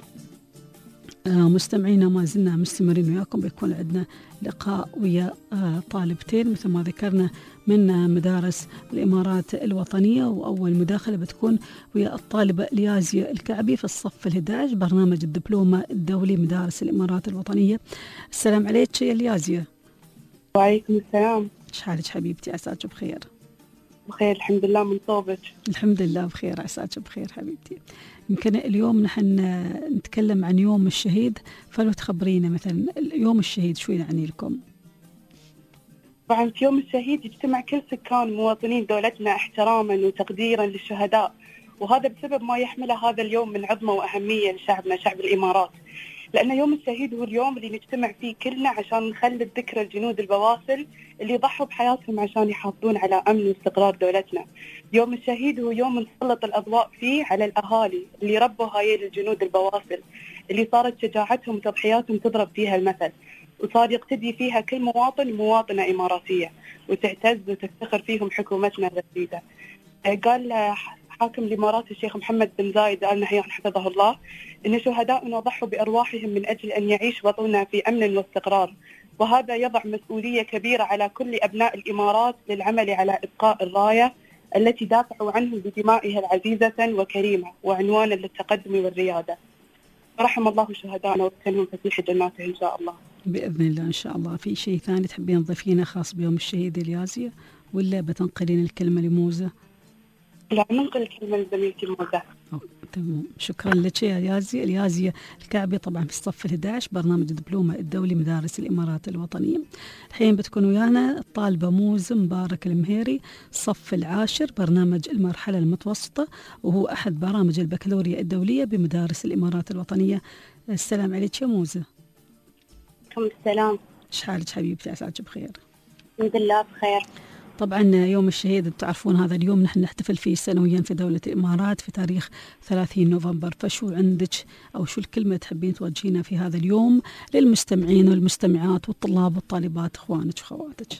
مستمعينا ما زلنا مستمرين وياكم، بيكون عندنا لقاء ويا طالبتين مثل ما ذكرنا من مدارس الإمارات الوطنية، وأول مداخلة بتكون ويا الطالبة ليازيا الكعبي في الصف 11 برنامج الدبلومة الدولي مدارس الإمارات الوطنية. السلام عليك يا ليازيا. وعليكم السلام. ايش حالك حبيبتي؟ عساك بخير. بخير الحمد لله، من صوبك؟ الحمد لله بخير، عساك بخير حبيبتي. يمكن اليوم نحن نتكلم عن يوم الشهيد، فلو تخبرينا مثلا يوم الشهيد شو يعني لكم؟ طبعا في يوم الشهيد يجتمع كل سكان مواطنين دولتنا احتراما وتقديرا للشهداء، وهذا بسبب ما يحمله هذا اليوم من عظمة وأهمية لشعبنا شعب الإمارات، لأن يوم الشهيد هو اليوم اللي نجتمع فيه كلنا عشان نخلد ذكرى الجنود البواسل اللي ضحوا بحياتهم عشان يحافظون على أمن واستقرار دولتنا. يوم الشهيد هو يوم نسلط الأضواء فيه على الأهالي اللي ربوا هاي الجنود البواسل، اللي صارت شجاعتهم وتضحياتهم تضرب فيها المثل، وصار يقتدي فيها كل مواطن مواطنة إماراتية، وتعتز وتفتخر فيهم حكومتنا الرشيدة. قال حاكم الإمارات الشيخ محمد بن زايد آل نهيان حفظه الله إن شهداؤنا ضحوا بأرواحهم من أجل أن يعيش وطننا في أمن واستقرار، وهذا يضع مسؤولية كبيرة على كل أبناء الإمارات للعمل على إبقاء الراية التي دافعوا عنهم بدمائها العزيزة وكريمة وعنوانا للتقدم والريادة. رحم الله شهدائنا واسكنهم فسيح جناته إن شاء الله. بإذن الله إن شاء الله. في شيء ثاني تحبين تضيفينه خاص بيوم الشهيد اليازية ولا بتنقلين الكلمة لموزة؟ لا، ننقل الكلمة لزميلتي موزة. تمام، شكرا لك يا يازية. اليازية الكعبي طبعا في الصف ال11 برنامج دبلومة الدولي مدارس الإمارات الوطنية. الحين بتكون ويانا الطالبة موزة مبارك المهيري الصف العاشر برنامج المرحلة المتوسطة، وهو أحد برامج البكالوريا الدولية بمدارس الإمارات الوطنية. السلام عليك يا موزة. عليكم السلام. ايش حالك حبيبتي؟ عساك بخير. الحمد لله بخير. طبعا يوم الشهيد تعرفون هذا اليوم نحن نحتفل فيه سنويا في دولة الإمارات في تاريخ 30 نوفمبر. فشو عندك أو شو الكلمة تحبين توجهينها في هذا اليوم للمستمعين والمستمعات والطلاب والطالبات إخوانك وأخواتك؟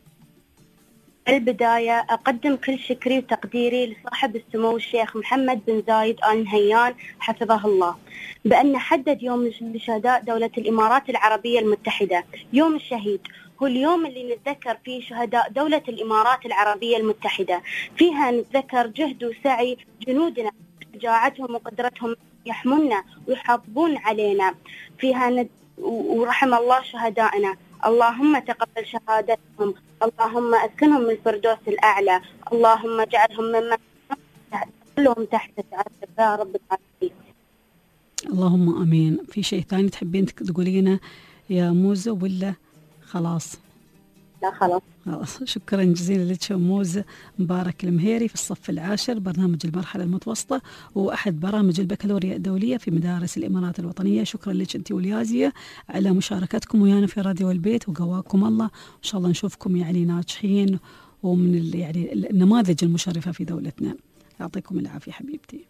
البداية أقدم كل شكري وتقديري لصاحب السمو الشيخ محمد بن زايد آل نهيان حفظه الله بأن حدد يوم لشهداء دولة الإمارات العربية المتحدة. يوم الشهيد هو اليوم اللي نتذكر فيه شهداء دولة الإمارات العربية المتحدة، فيها نتذكر جهد وسعي جنودنا، شجاعتهم وقدرتهم يحملنا ويحافظون علينا فيها ورحم الله شهدائنا. اللهم تقبل شهادتهم، اللهم أسكنهم من الفردوس الأعلى، اللهم اجعلهم ممن كلهم تحت سعادتك يا رب العالمين. اللهم آمين. في شيء ثاني تحبين تقولينه يا موزة ولا خلاص؟ لا خلاص. شكرا جزيلا لك موزة مبارك المهيري في الصف العاشر برنامج المرحلة المتوسطة وأحد برامج البكالوريا الدولية في مدارس الإمارات الوطنية. شكرا لك أنت واليازية على مشاركتكم ويانا في راديو البيت، وقواكم الله إن شاء الله نشوفكم يعني ناجحين ومن يعني النماذج المشرفة في دولتنا. يعطيكم العافية حبيبتي.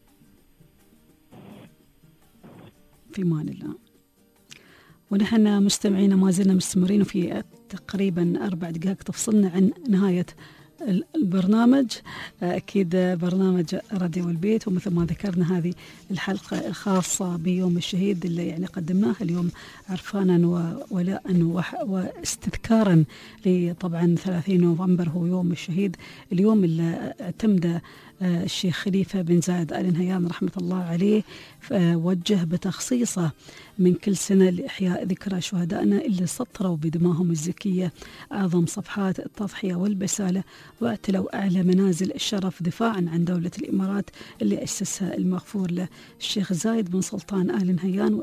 في مان الله. ونحن مستمعين ما زلنا مستمرين في تقريبا 4 دقائق تفصلنا عن نهاية البرنامج. أكيد برنامج راديو البيت، ومثل ما ذكرنا هذه الحلقة الخاصة بيوم الشهيد اللي يعني قدمناها اليوم عرفانا وولاء واستذكارا لطبعا 30 نوفمبر هو يوم الشهيد، اليوم اللي اعتمد الشيخ خليفة بن زايد آل نهيان رحمة الله عليه وجه بتخصيصه من كل سنة لإحياء ذكرى شهدائنا اللي سطروا بدماهم الزكية أعظم صفحات التضحية والبسالة واعتلوا أعلى منازل الشرف دفاعا عن دولة الإمارات اللي أسسها المغفور له الشيخ زايد بن سلطان آل نهيان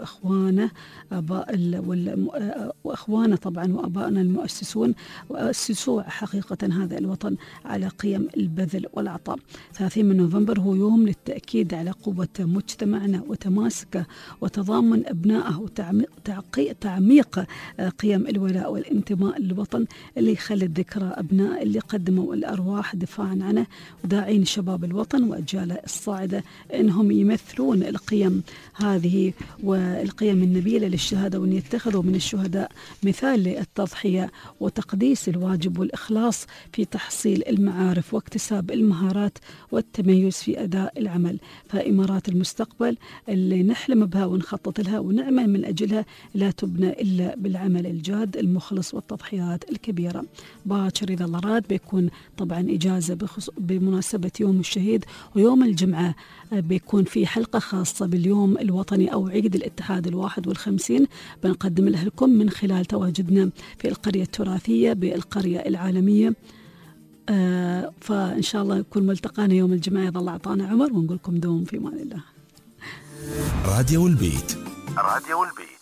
وأخوانه طبعا وأبائنا المؤسسون، وأسسوا حقيقة هذا الوطن على قيم البذل والعطاء. 30 من نوفمبر هو يوم للتأكيد على قوة مجتمعنا وتماسكه وتضامن أبنائه وتعميق قيم الولاء والانتماء للوطن اللي يخلي الذكرى أبناء اللي قدموا الأرواح دفاعا عنه، وداعين شباب الوطن وأجياله الصاعدة أنهم يمثلون القيم هذه والقيم النبيلة للشهادة، وأن يتخذوا من الشهداء مثال للتضحية وتقديس الواجب والإخلاص في تحصيل المعارف واكتساب المهارات والتميز في أداء العمل. فإمارات المستقبل اللي نحلم بها ونخطط لها ونعمل من أجلها لا تبنى إلا بالعمل الجاد المخلص والتضحيات الكبيرة. باكر إذا الله راد بيكون طبعا إجازة بمناسبة يوم الشهيد، ويوم الجمعة بيكون في حلقة خاصة باليوم الوطني أو عيد الاتحاد 51 بنقدم لها لكم من خلال تواجدنا في القرية التراثية بالقرية العالمية. فإن شاء الله يكون ملتقانا يوم الجمعة إذا الله أعطانا عمر، ونقول لكم دوم في أمان الله. راديو البيت. راديو البيت.